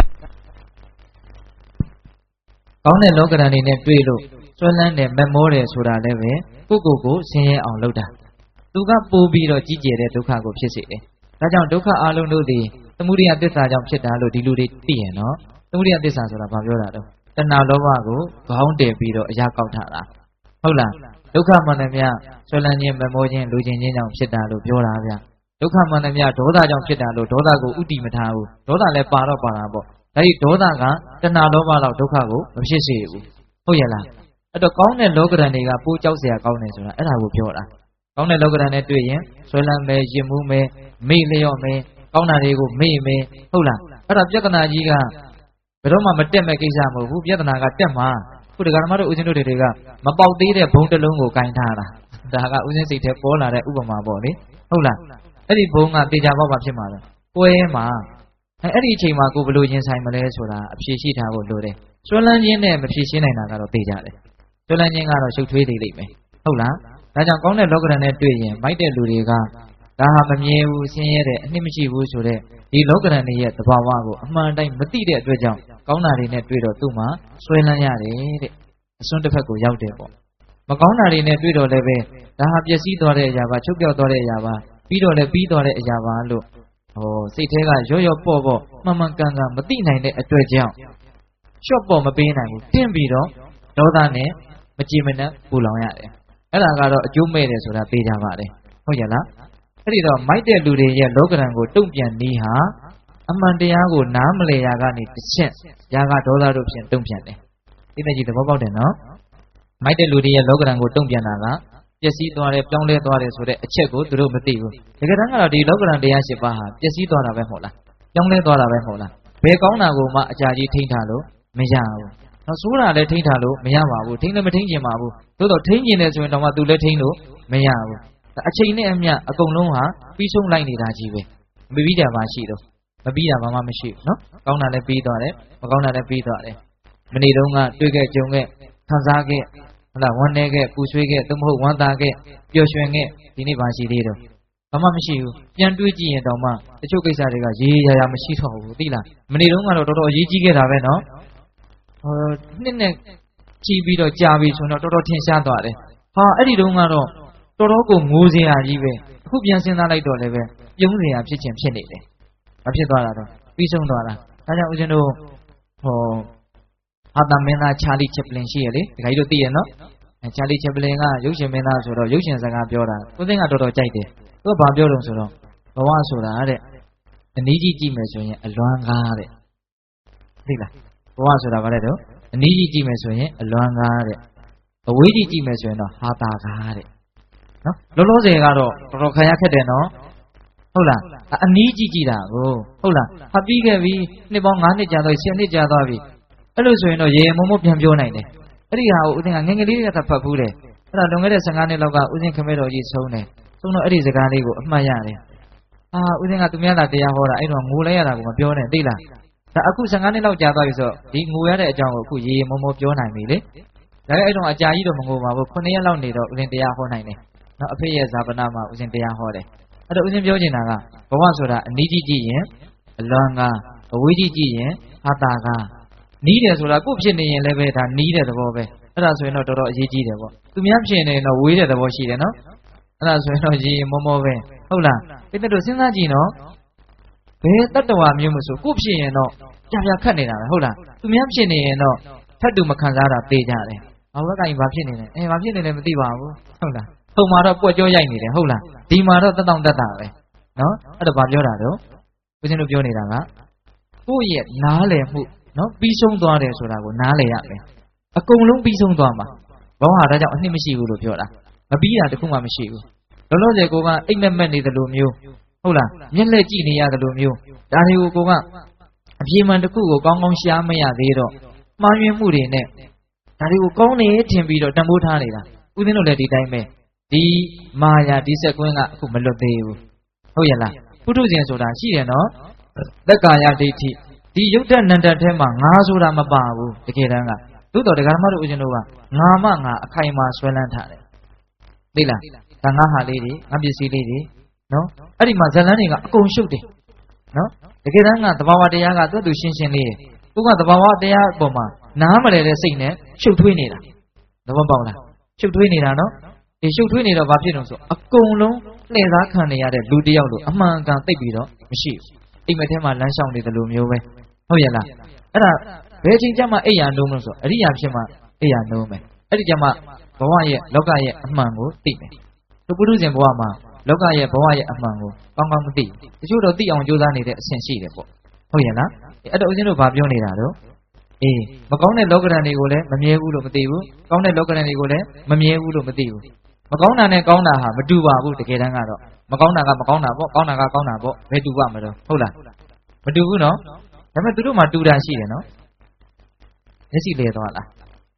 ကောင်းတဲ့လောကဓာတ်တွေနဲ့တွေ့လို့ဆွဲလန်းတယ်မမောတယ်ဆိုတာလည်းပဲကိုကိုကိုဆင်းရဲအောင်လုပ်တာသူကပိုးပြီးတော့ကြီးကျယ်တဲ့ဒုက္ခကိုဖြစ်စေတယ်ဒါကြောင့်ဒုက္ခအလုံးတို့သည်သမုဒိယသစ္စာကြောင့်ဖြစ်တာလို့ဒီလူတွေသိရင်နော်သမုဒိယသစ္စာဆိုတာဘာပြောတာတော့တဏှာလောဘကိုခေါင်းတည်ပြီးတော့အရာကောက်ထားတာဟုတ်လားဒုက္ခမှန်တယ်မြဆွဲလန်းခြင်းမမောခြင်းလူချင်းချင်းကြောင့်ဖြစ်တာလို့ပြောတာဗျဒုက္ခမှန်တယ်မြဒေါသကြောင့်ဖြစ်တာလို့ဒေါသကိုဥတည်မထားဘူးဒေါသလည်းပါတော့ပါတာပေါ့ဒါကြီးဒေါသကတဏှာလောဘလောက်ဒုက္ခကိုမဖြစ်စေဘူးဟုတ်ရဲ့လားအဲ့တော့ကောင်းတဲ့လောကဓာတ်တွေကပိုးကြောက်เสียကောင်းတယ်ဆိုတာအဲ့ဒါကိုပြောတာကောင်းတဲ့လောကဓာတ်နဲ့တွေ့ရင်ဆွဲလန်းမယ်ယဉ်မှုမယ်မေ့လျော့မယ်ကောင်းတာတွေကိုမေ့မယ်ဟုတ်လားအဲ့ဒါပြဿနာကြီးကဘယ်တော့မှမတက်မဲ့ကိစ္စမဟုတ်ဘူးပြဿနာကတက်မှာခုတကယ်မှတော့ဦးဇင်းတို့တွေကမပေါက်သေးတဲ့ဘုံတစ်လုံးကိုကင်ထားတာဒါကဦးဇင်းစိတ်ထဲပေါ်လာတဲ့ဥပမာပေါ့လေဟုတ်လားအဲ့ဒီဘုံကတေချာပေါက်ပါဖြစ်မှာလဲပွဲမှာအဲ့ဒီအချိန်မှာကိုဘလို့ရင်ဆိုင်မလဲဆိုတာအဖြေရှိထားဖို့လိုတယ်စွန့်လန်းခြင်းနဲ့မဖြေရှင်းနိုင်တာကတော့တေချာတယ်စွန့်လန်းခြင်းကတော့ရှုပ်ထွေးသေးလိမ့်မယ်ဟုတ်လားဒါကြောင့်ကောင်းတဲ့လောကဓာတ်နဲ့တွေ့ရင်မိုက်တဲ့လူတွေကဒါဟာမမြဲဘူးဆင်းရဲတဲ့အနှစ်မရှိဘူးဆိုတဲ့ဒီလောကဓာတ်တွေရဲ့သဘာဝကိုအမှန်တိုင်းမသိတဲ့အတွက်ကြောင့်ကောင်းတာတွေနဲ့တွေ့တော့သူ့မှာဆွဲလန်းရတယ်တဲ့အစွန်းတစ်ဖက်ကိုရောက်တယ်ပေါ့မကောင်းတာတွေနဲ့တွေ့တော့လည်းပဲဒါဟာပျက်စီးသွားတဲ့အရာပါချုပ်ပြောက်သွားတဲ့အရာပါပြီးတော့လည်းပြီးသွားတဲ့အရာပါလို့ဟောစိတ်ထဲကရော့ရော့ပေါ့ပေါ့မှန်မှန်ကန်ကန်မသိနိုင်တဲ့အတွက်ကြောင့်ရှော့ပေါ့မပေးနိုင်ဘူးတင်းပြီးတော့ဒေါသနဲ့မကြည်မနှက်ပူလောင်ရတယ်အဲ့ဒါကတော့အကျိုးမဲ့တယ်ဆိုတာသိကြပါတယ်ဟုတ်ရဲ့လားအဲ့ဒီတော့မိုက်တဲ့လူတွေရဲ့လောကဓာတ်ကိုတုံ့ပြန်နည်းဟာအမှန်တရားကိုနားမလည်ရာကနေတစ်ချက်ຢာကဒေါသတို့ဖြင့်တုံ့ပြန်တယ်ဒီတဲ့ကြီးသဘောပေါက်တယ်နော်မိုက်တဲ့လူတွေရဲ့လောကဓာတ်ကိုတုံ့ပြန်တာကပျက်စီးသွားတယ်ပြောင်းလဲသွားတယ်ဆိုတဲ့အချက်ကိုသူတို့မသိဘူးတကယ်တမ်းကတော့ဒီလောကဓာတ်တရား၈ပါးဟာပျက်စီးသွားတာပဲမဟုတ်လားပြောင်းလဲသွားတာပဲမဟုတ်လားဘယ်ကောင်းတာကိုမှအကြာကြီးထိန်းထားလို့မရဘူးနော်ဆိုးတာလည်းထိန်းထားလို့မရပါဘူးထိန်းလည်းမထိန်းကျင်ပါဘူးသို့တော့ထိန်းကျင်တယ်ဆိုရင်တော့မှသူလည်းထိန်းလို့မရဘူးအချိန်နဲ့အမျှအကုန်လုံးဟာပြီးဆုံးလိုက်နေတာကြီးပဲမပြီးတာမှရှိတော့မပြီးတာမှမရှိဘူးနော်ကောင်းတာလည်းပြီးသွားတယ်မကောင်းတာလည်းပြီးသွားတယ်မနေ့တုန်းကတွေ့ခဲ့ကြုံခဲ့ခံစားခဲ့ဟုတ်လားဝမ်းနည်းခဲ့ပူဆွေးခဲ့သို့မဟုတ်ဝမ်းသာခဲ့ပျော်ရွှင်ခဲ့ဒီနေ့မှရှိသေးတော့ဘာမှမရှိဘူးပြန်တွေးကြည့်ရင်တော့မှတချို့ကိစ္စတွေကရေးရရမရှိတော့ဘူးသိလားမနေ့တုန်းကတော့တော်တော်အရေးကြီးခဲ့တာပဲနော်ဟိုနှစ်နဲ့ကြည့်ပြီးတော့ကြာပြီဆိုတော့တော်တော်ထင်ရှားသွားတယ်ဟာအဲ့ဒီတုန်းကတော့တော်တော်ကိုငိုစရာကြီးပဲအခုပြန်စဉ်းစားလိုက်တော့လည်းပဲပြုံးစရာဖြစ်ခြင်းဖြစ်နေတယ်မဖြစ်သွားတာတော့ပြီးဆုံးသွားတာဒါကြောင့်ဦးဇင်းတို့ဟောဟာတာမင်းသားချာလီချက်ပလင်ရှိရလေဒီခါကြီးတို့သိရနော်အဲချာလီချက်ပလင်ကရုပ်ရှင်မင်းသားဆိုတော့ရုပ်ရှင်စကားပြောတာဦးဇင်းကတော်တော်ကြိုက်တယ်သူကဘာပြောတုံးဆိုတော့ဘဝဆိုတာတဲ့အနည်းကြီးကြည့်မယ်ဆိုရင်အလွမ်းကားတဲ့သိလားဘဝဆိုတာဘာလဲတော့အနည်းကြီးကြည့်မယ်ဆိုရင်အလွမ်းကားတဲ့အဝေးကြီးကြည့်မယ်ဆိုရင်တော့ဟာတာကားတဲ့နော်လောလောဆယ်ကတော့တော်တော်ခံရခက်တယ်နော်ဟုတ်လားအနည်းကြီးကြည့်တာကိုဟုတ်လားဟာပြီးခဲ့ပြီနှစ်ပေါင်း၅နှစ်ကြာတော့၁၀နှစ်ကြာသွားပြီအဲ့လိုဆိုရင်တော့ရေရေမုံမုံပြန်ပြောနိုင်တယ်အဲ့ဒီဟာကိုဦးဇင်းကငယ်ငယ်လေးကဖတ်ဖူးတယ်အဲ့ဒါလွန်ခဲ့တဲ့၁၅နှစ်လောက်ကဦးဇင်းခမဲတော်ကြီးဆုံးတယ်ဆုံးတော့အဲ့ဒီစကားလေးကိုအမှတ်ရတယ်အာဦးဇင်းကသူများလာတရားဟောတာအဲ့တော့ငိုလိုက်ရတာကိုမပြောနဲ့သိလားဒါအခု၁၅နှစ်လောက်ကြာသွားပြီဆိုတော့ဒီငိုရတဲ့အကြောင်းကိုအခုရေရေမုံမုံပြောနိုင်ပြီလေဒါပေမဲ့အဲ့တော့အကြာကြီးတော့မငိုပါဘူးခုနှစ်ရက်လောက်နေတော့ဦးဇင်းတရားဟောနိုင်တယ်နော်အဖေရဲ့ဇာပနာမှာဦးဇင်းတရားဟောတယ်အဲ့တော့ဦးဇင်းပြောချင်တာကဘဝဆိုတာအနည်းကြီးကြည့်ရင်အလွန်ကအဝေးကြီးကြည့်ရင်ဟာတာကနီးတယ်ဆိုတာကို့ဖြစ်နေရင်လည်းပဲဒါနီးတဲ့သဘောပဲအဲ့ဒါဆိုရင်တော့တော်တော်အရေးကြီးတယ်ပေါ့သူများဖြစ်နေရင်တော့ဝေးတဲ့သဘောရှိတယ်နော်အဲ့ဒါဆိုရင်တော့ရေမောမောပဲဟုတ်လားအဲ့ဒါတို့စဉ်းစားကြည့်နော်ဘယ်တတ္တဝါမျိုးမဆိုကို့ဖြစ်ရင်တော့ကြာကြာခတ်နေတာပဲဟုတ်လားသူများဖြစ်နေရင်တော့ထပ်တူမခံစားတာသိကြတယ်ဘာဘက်ကရင်ဘာဖြစ်နေလဲအဲဘာဖြစ်နေလဲမသိပါဘူးဟုတ်လားထုံမှာတော့ပွက်ကြောရိုက်နေတယ်ဟုတ်လားဒီမှာတော့တက်တောင့်တက်တာပဲနော်အဲ့ဒါဘာပြောတာတော့ဦးဇင်းတို့ပြောနေတာကကိုယ့်ရဲ့နားလည်မှုနော်ပြီးဆုံးသွားတယ်ဆိုတာကိုနားလည်ရမယ်အကုန်လုံးပြီးဆုံးသွားမှာဘောဟာဒါကြောင့်အနှစ်မရှိဘူးလို့ပြောတာမပြီးတာတခုမှမရှိဘူးလောလောဆယ်ကိုကအိမ်မက်မက်နေတယ်လို့မျိုးဟုတ်လားမျက်လက်ကြည့်နေရတယ်လို့မျိုးဒါတွေကိုကိုကအပြေမှန်တစ်ခုကိုကောင်းကောင်းရှားမရသေးတော့မှားယွင်းမှုတွေနဲ့ဒါတွေကိုကောင်းနေထင်ပြီးတော့တန်ဖိုးထားနေတာဦးဇင်းတို့လည်းဒီတိုင်းပဲဒီမာယာဒီစက်ကွင်းကအခုမလွတ်သေးဘူးဟုတ်ရဲ့လားပုထုဇဉ်ဆိုတာရှိတယ်နော်သက်ကာယဒိဋ္ဌိဒီယုတ်တနန္တထဲမှာငါဆိုတာမပါဘူးတကယ်တမ်းကသို့တော်တရားဓမ္မတို့ဦးဇင်းတို့ကငါမှငါအခိုင်အမာဆွဲလန်းထားတယ်သိလားဒါငါဟာလေးတွေငါပစ္စည်းလေးတွေနော်အဲ့ဒီမှာဇလန်းတွေကအကုန်ရှုပ်တယ်နော်တကယ်တမ်းကသဘာဝတရားကသူ့သူရှင်းရှင်းလေးသူကသဘာဝတရားအပေါ်မှာနားမလဲတဲ့စိတ်နဲ့ရှုပ်ထွေးနေတာသဘောပေါက်လားရှုပ်ထွေးနေတာနော်ဒီရှုပ်ထွေးနေတော့ဘာဖြစ်လို့ဆိုအကုန်လုံးလှည့်စားခံနေရတဲ့လူတယောက်လို့အမှန်ကန်သိပြီးတော့မရှိဘူးအိမ်မက်ထဲမှာလမ်းလျှောက်နေတယ်လို့မျိုးပဲဟုတ်ရဲ့လားအဲ့ဒါဘယ်ချိန်ကျမှအိယာနှုံးလို့ဆိုအရိယာဖြစ်မှအိယာနှုံးမယ်အဲ့ဒီကျမှဘဝရဲ့လောကရဲ့အမှန်ကိုသိမယ်သူပုထုဇဉ်ဘဝမှာလောကရဲ့ဘဝရဲ့အမှန်ကိုကောင်းကောင်းမသိဘူးတချို့တော့သိအောင်ကြိုးစားနေတဲ့အဆင့်ရှိတယ်ပေါ့ဟုတ်ရဲ့လားအဲ့တော့ဦးဇင်းတို့ဘာပြောနေတာတော့အေးမကောင်းတဲ့လောကဓာတ်တွေကိုလည်းမမြဲဘူးလို့မသိဘူးကောင်းတဲ့လောကဓာတ်တွေကိုလည်းမမြဲဘူးလို့မသိဘူးမကောင်းတာနဲ့ကောင်းတာဟာမတူပါဘူးတကယ်တမ်းကတော့မကောင်းတာကမကောင်းတာပေါ့ကောင်းတာကကောင်းတာပေါ့ဘယ်တူပါမလို့ဟုတ်လားမတူဘူးနော်ဒါပေမဲ့သူတို့မှတူတာရှိတယ်နော်မျက်စိလဲသွားလား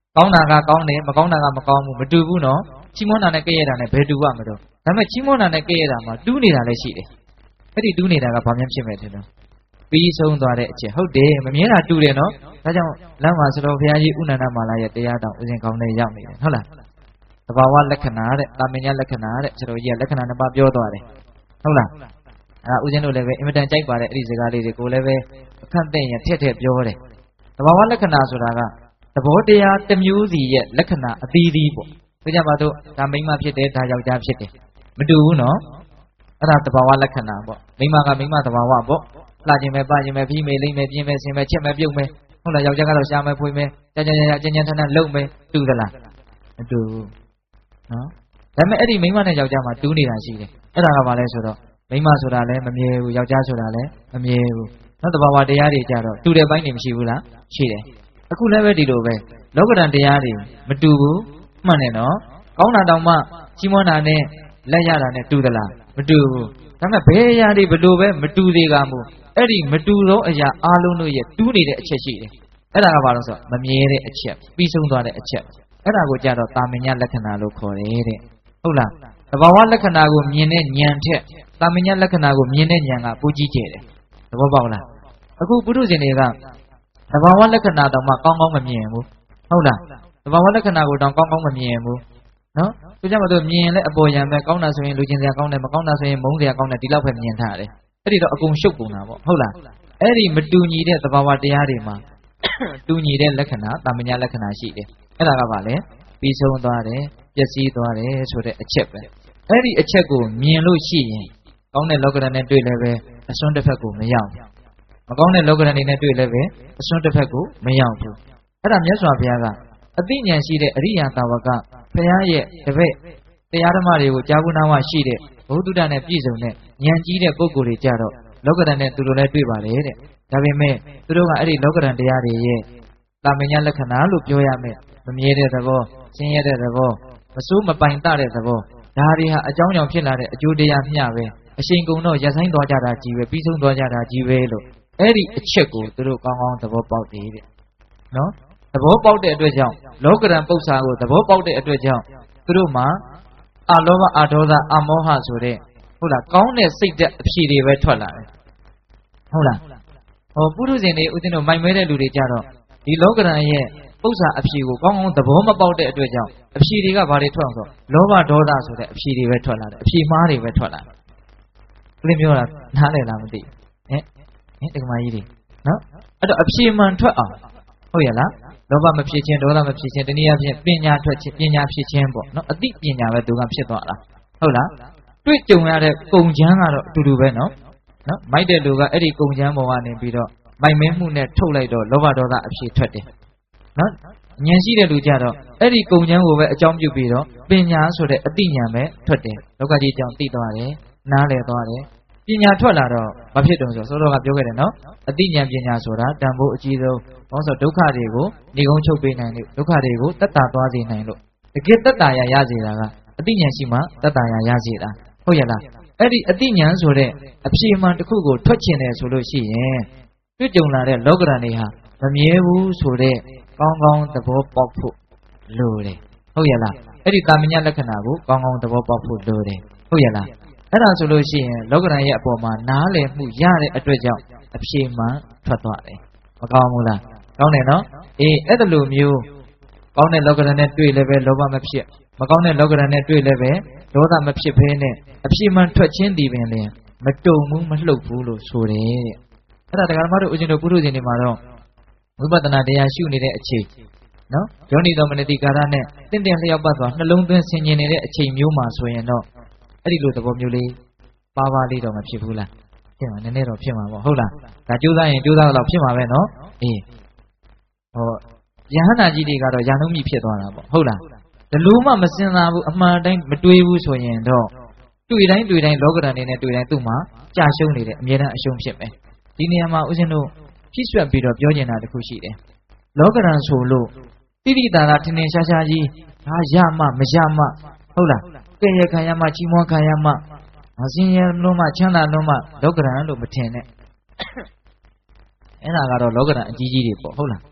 ကောင်းတာကကောင်းတယ်မကောင်းတာကမကောင်းဘူးမတူဘူးနော်ချီးမွမ်းတာနဲ့ကြည့်ရတာနဲ့ဘယ်တူရမလို့ဒါပေမဲ့ချီးမွမ်းတာနဲ့ကြည့်ရတာမှာတူးနေတာလည်းရှိတယ်အဲ့ဒီတူးနေတာကဘာမှဖြစ်မဲ့တယ်နော်ပြီးဆုံးသွားတဲ့အချက်ဟုတ်တယ်မမြဲတာတူးတယ်နော်ဒါကြောင့်လမ်းမှာဆိုတော့ဘုရားကြီးဥဏ္ဏမာလာရဲ့တရားတော်ဥစဉ်ကောင်းတဲ့ရောက်နေတယ်ဟုတ်လားသဘာဝလက္ခဏာတဲ့တာမင်ညာလက္ခဏာတဲ့ကျွန်တော်ကြီးကလက္ခဏာနှစ်ပါးပြောသွားတယ်ဟုတ်လားအဲဥစဉ်တို့လည်းပဲအင်မတန်ကြိုက်ပါတယ်အဲ့ဒီစကားလေးတွေကိုလည်းပဲအခန့်တဲ့ရင်ထက်ထက်ပြောတယ်သဘာဝလက္ခဏာဆိုတာကသဘောတရားတစ်မျိုးစီရဲ့လက္ခဏာအသီးသီးပေါ့သိကြပါတော့ဒါမိန်းမဖြစ်တယ်ဒါယောက်ျားဖြစ်တယ်မတူဘူးနော်အဲ့ဒါသဘာဝလက္ခဏာပေါ့မိန်းမကမိန်းမသဘာဝပေါ့လှခြင်းပဲပခြင်းပဲဖိမေလိမ့်မယ်ပြင်းမယ်ဆင်မယ်ချက်မယ်ပြုတ်မယ်ဟုတ်လားယောက်ျားကတော့ရှာမယ်ဖွေးမယ်ကြာကြာကြာကြင်ကြင်ထန်ထန်လှုပ်မယ်တူသလားမတူဘူးနော်ဒါပေမဲ့အဲ့ဒီမိန်းမနဲ့ယောက်ျားမှာတူးနေတာရှိတယ်အဲ့ဒါကဘာလဲဆိုတော့မိန်းမဆိုတာလည်းမမြဲဘူးယောက်ျားဆိုတာလည်းမမြဲဘူးနော်သဘာဝတရားတွေကြတော့တူတဲ့ဘိုင်းတွေမရှိဘူးလားရှိတယ်အခုလည်းပဲဒီလိုပဲလောကဓာတ်တရားတွေမတူဘူးမှန်တယ်နော်ကောင်းတာတောင်မှကြီးမွန်းတာနဲ့လက်ရတာနဲ့တူသလားမတူဘူးဒါပေမဲ့ဘယ်အရာတွေဘလို့ပဲမတူသေးကမို့အဲ့ဒီမတူသောအရာအားလုံးတို့ရဲ့တူးနေတဲ့အချက်ရှိတယ်အဲ့ဒါကဘာလို့ဆိုမမြဲတဲ့အချက်ပြီးဆုံးသွားတဲ့အချက်အဲ့ဒါကိုကြတော့တာမင်ညာလက္ခဏာလို့ခေါ်တယ်တဲ့ဟုတ်လားသဘာဝလက္ခဏာကိုမြင်တဲ့ဉာဏ်ထက်တာမင်ညာလက္ခဏာကိုမြင်တဲ့ဉာဏ်ကပိုကြီးကျယ်တယ်သဘောပေါက်လားအခုပုထုဇဉ်တွေကသဘာဝလက္ခဏာတောင်မှကောင်းကောင်းမမြင်ဘူးဟုတ်လားသဘာဝလက္ခဏာကိုတောင်ကောင်းကောင်းမမြင်ဘူးနော်သူကြောင့်မလို့မြင်ရင်လည်းအပေါ်ယံပဲကောင်းတာဆိုရင်လူချင်းစရာကောင်းတယ်မကောင်းတာဆိုရင်မုန်းစရာကောင်းတယ်ဒီလောက်ပဲမြင်ထားတယ်အဲ့ဒီတော့အကုန်ရှုပ်ကုန်တာပေါ့ဟုတ်လားအဲ့ဒီမတူညီတဲ့သဘာဝတရားတွေမှာတူညီတဲ့လက္ခဏာတာမညာလက္ခဏာရှိတယ်အဲ့ဒါကဘာလဲပြီးဆုံးသွားတယ်ပျက်စီးသွားတယ်ဆိုတဲ့အချက်ပဲအဲ့ဒီအချက်ကိုမြင်လို့ရှိရင်ကောင်းတဲ့လောကဓာတ်နဲ့တွေ့လည်းပဲအစွန်းတစ်ဖက်ကိုမရောက်မကောင်းတဲ့လောကဓာတ်တွေနဲ့တွေ့လည်းပဲအစွန်းတစ်ဖက်ကိုမရောက်ဘူးအဲ့ဒါမြတ်စွာဘုရားကအသိဉာဏ်ရှိတဲ့အရိယာသာဝကဘုရားရဲ့တပည့်တရားဓမ္မတွေကိုကြားဘူးနာဝရှိတဲ့ဘုဒ္ဓတာနဲ့ပြည့်စုံတဲ့ဉာဏ်ကြီးတဲ့ပုဂ္ဂိုလ်တွေကြတော့လောကဓာတ်နဲ့သူတို့လည်းတွေ့ပါတယ်တဲ့ဒါပေမဲ့သူတို့ကအဲ့ဒီလောကဓာတ်တရားတွေရဲ့တာမညာလက္ခဏာလို့ပြောရမယ်မမြဲတဲ့သဘောရှင်းရတဲ့သဘောမစိုးမပိုင်တတဲ့သဘောဒါတွေဟာအကြောင်းကြောင့်ဖြစ်လာတဲ့အကျိုးတရားမျှပဲအရှိန်ကုန်တော့ရပ်ဆိုင်သွားကြတာကြီးပဲပြီးဆုံးသွားကြတာကြီးပဲလို့အဲ့ဒီအချက်ကိုသူတို့ကောင်းကောင်းသဘောပေါက်တယ်တဲ့နော်သဘောပေါက်တဲ့အတွက်ကြောင့်လောကဓာတ်ပု္ပ္ပာကိုသဘောပေါက်တဲ့အတွက်ကြောင့်သူတို့မှာအလောဘအဒေါသအမောဟဆိုတဲ့ဟုတ်လားကောင်းတဲ့စိတ်ဓာတ်အဖြေတွေပဲထွက်လာတယ်ဟုတ်လားဟောပုထုဇဉ်တွေဦးဇင်းတို့မိုင်မဲတဲ့လူတွေကြတော့ဒီလောကဓာတ်ရဲ့ပု္ပ္ပာအဖြေကိုကောင်းကောင်းသဘောမပေါက်တဲ့အတွက်ကြောင့်အဖြေတွေကဘာတွေထွက်အောင်ဆိုလောဘဒေါသဆိုတဲ့အဖြေတွေပဲထွက်လာတယ်အဖြေမှားတွေပဲထွက်လာတယ်ဘယ်လိုပြောတာနားလည်လားမသိဟင်ဟင်တက္ကမကြီးတွေနော်အဲ့တော့အဖြေမှန်ထွက်အောင်ဟုတ်ရလားလောဘမဖြစ်ခြင်းဒေါသမဖြစ်ခြင်းတနည်းအားဖြင့်ပညာထွက်ခြင်းပညာဖြစ်ခြင်းပေါ့နော်အသိပညာပဲသူကဖြစ်သွားတာဟုတ်လားတွေ့ကြုံရတဲ့ကုံချမ်းကတော့အတူတူပဲနော်နော်မိုက်တဲ့လူကအဲ့ဒီကုံချမ်းပေါ်ကနေပြီးတော့မိုက်မဲမှုနဲ့ထုတ်လိုက်တော့လောဘဒေါသအဖြစ်ထွက်တယ်နော်ဉာဏ်ရှိတဲ့လူကြတော့အဲ့ဒီကုံချမ်းကိုပဲအကြောင်းပြုပြီးတော့ပညာဆိုတဲ့အသိဉာဏ်ပဲထွက်တယ်လောကကြီးကြောင့်သိသွားတယ်နားလည်သွားတယ်ပညာထွက်လာတော့မဖြစ်တော့ဆိုစောစောကပြောခဲ့တယ်နော်အသိဉာဏ်ပညာဆိုတာတန်ဖိုးအကြီးဆုံးဘာလို့ဆိုဒုက္ခတွေကိုနေကုန်းချုပ်ပေးနိုင်လို့ဒုက္ခတွေကိုတတ်တာသွားစေနိုင်လို့တကယ်တတ်တာရရစေတာကအသိဉာဏ်ရှိမှတတ်တာရရစေတာဟုတ်ရလားအဲ့ဒီအသိဉာဏ်ဆိုတဲ့အဖြေမှန်တစ်ခုကိုထွက်ချင်တယ်ဆိုလို့ရှိရင်တွေ့ကြုံလာတဲ့လောကဓာတ်တွေဟာမမြဲဘူးဆိုတဲ့ကောင်းကောင်းသဘောပေါက်ဖို့လိုတယ်ဟုတ်ရလားအဲ့ဒီတာမညာလက္ခဏာကိုကောင်းကောင်းသဘောပေါက်ဖို့လိုတယ်ဟုတ်ရလားအဲ့ဒါဆိုလို့ရှိရင်လောကဓာတ်ရဲ့အပေါ်မှာနားလည်မှုရတဲ့အတွက်ကြောင့်အဖြေမှန်ထွက်သွားတယ်မကောင်းဘူးလားကောင်းတယ်နော်အေးအဲ့ဒါလိုမျိုးကောင်းတဲ့လောကဓာတ်နဲ့တွေ့လည်းပဲလောဘမဖြစ်မကောင်းတဲ့လောကဓာတ်နဲ့တွေ့လည်းပဲဒေါသမဖြစ်ဘဲနဲ့အဖြေမှန်ထွက်ခြင်းဒီပင်လည်းမတုံဘူးမလှုပ်ဘူးလို့ဆိုတယ်တဲ့အဲ့ဒါတရားဓမ္မတို့ဦးဇင်းတို့ပုထုဇဉ်တွေမှာတော့ဝိပဿနာတရားရှုနေတဲ့အချိန်နော်ယောနိတော်မနတိကာရနဲ့တင့်တယ်လျောက်ပတ်သွားနှလုံးသွင်းဆင်ခြင်နေတဲ့အချိန်မျိုးမှာဆိုရင်တော့အဲ့ဒီလိုသဘောမျိုးလေးပါပါလေးတော့မဖြစ်ဘူးလားဖြစ်မှာနည်းနည်းတော့ဖြစ်မှာပေါ့ဟုတ်လားဒါကြိုးစားရင်ကြိုးစားတော့ဖြစ်မှာပဲနော်အေးဟောယဟန္တာကြီးတွေကတော့ယာနုမိဖြစ်သွားတာပေါ့ဟုတ်လားဘလို့မှမစင်စားဘူးအမှန်တိုင်းမတွေးဘူးဆိုရင်တော့တွေ့တိုင်းတွေ့တိုင်းလောကဓာတ်နေနဲ့တွေ့တိုင်းသူ့မှာကြာရှုံးနေတယ်အမြဲတမ်းအရှုံးဖြစ်မယ်ဒီနေရာမှာဦးဇင်းတို့ဖြည့်ဆွက်ပြီးတော့ပြောချင်တာတခုရှိတယ်လောကဓာတ်ဆိုလို့တိတိတာတာထင်ထင်ရှားရှားကြီးဒါရမှမရမှဟုတ်လားကဲရခံရမှချီးမွမ်းခံရမှအစင်းရလုံးမှချမ်းသာလုံးမှလောကဓာတ်လို့မထင်နဲ့အဲ့ဒါကတော့လောကဓာတ်အကြီးကြီးတွေပေါ့ဟုတ်လား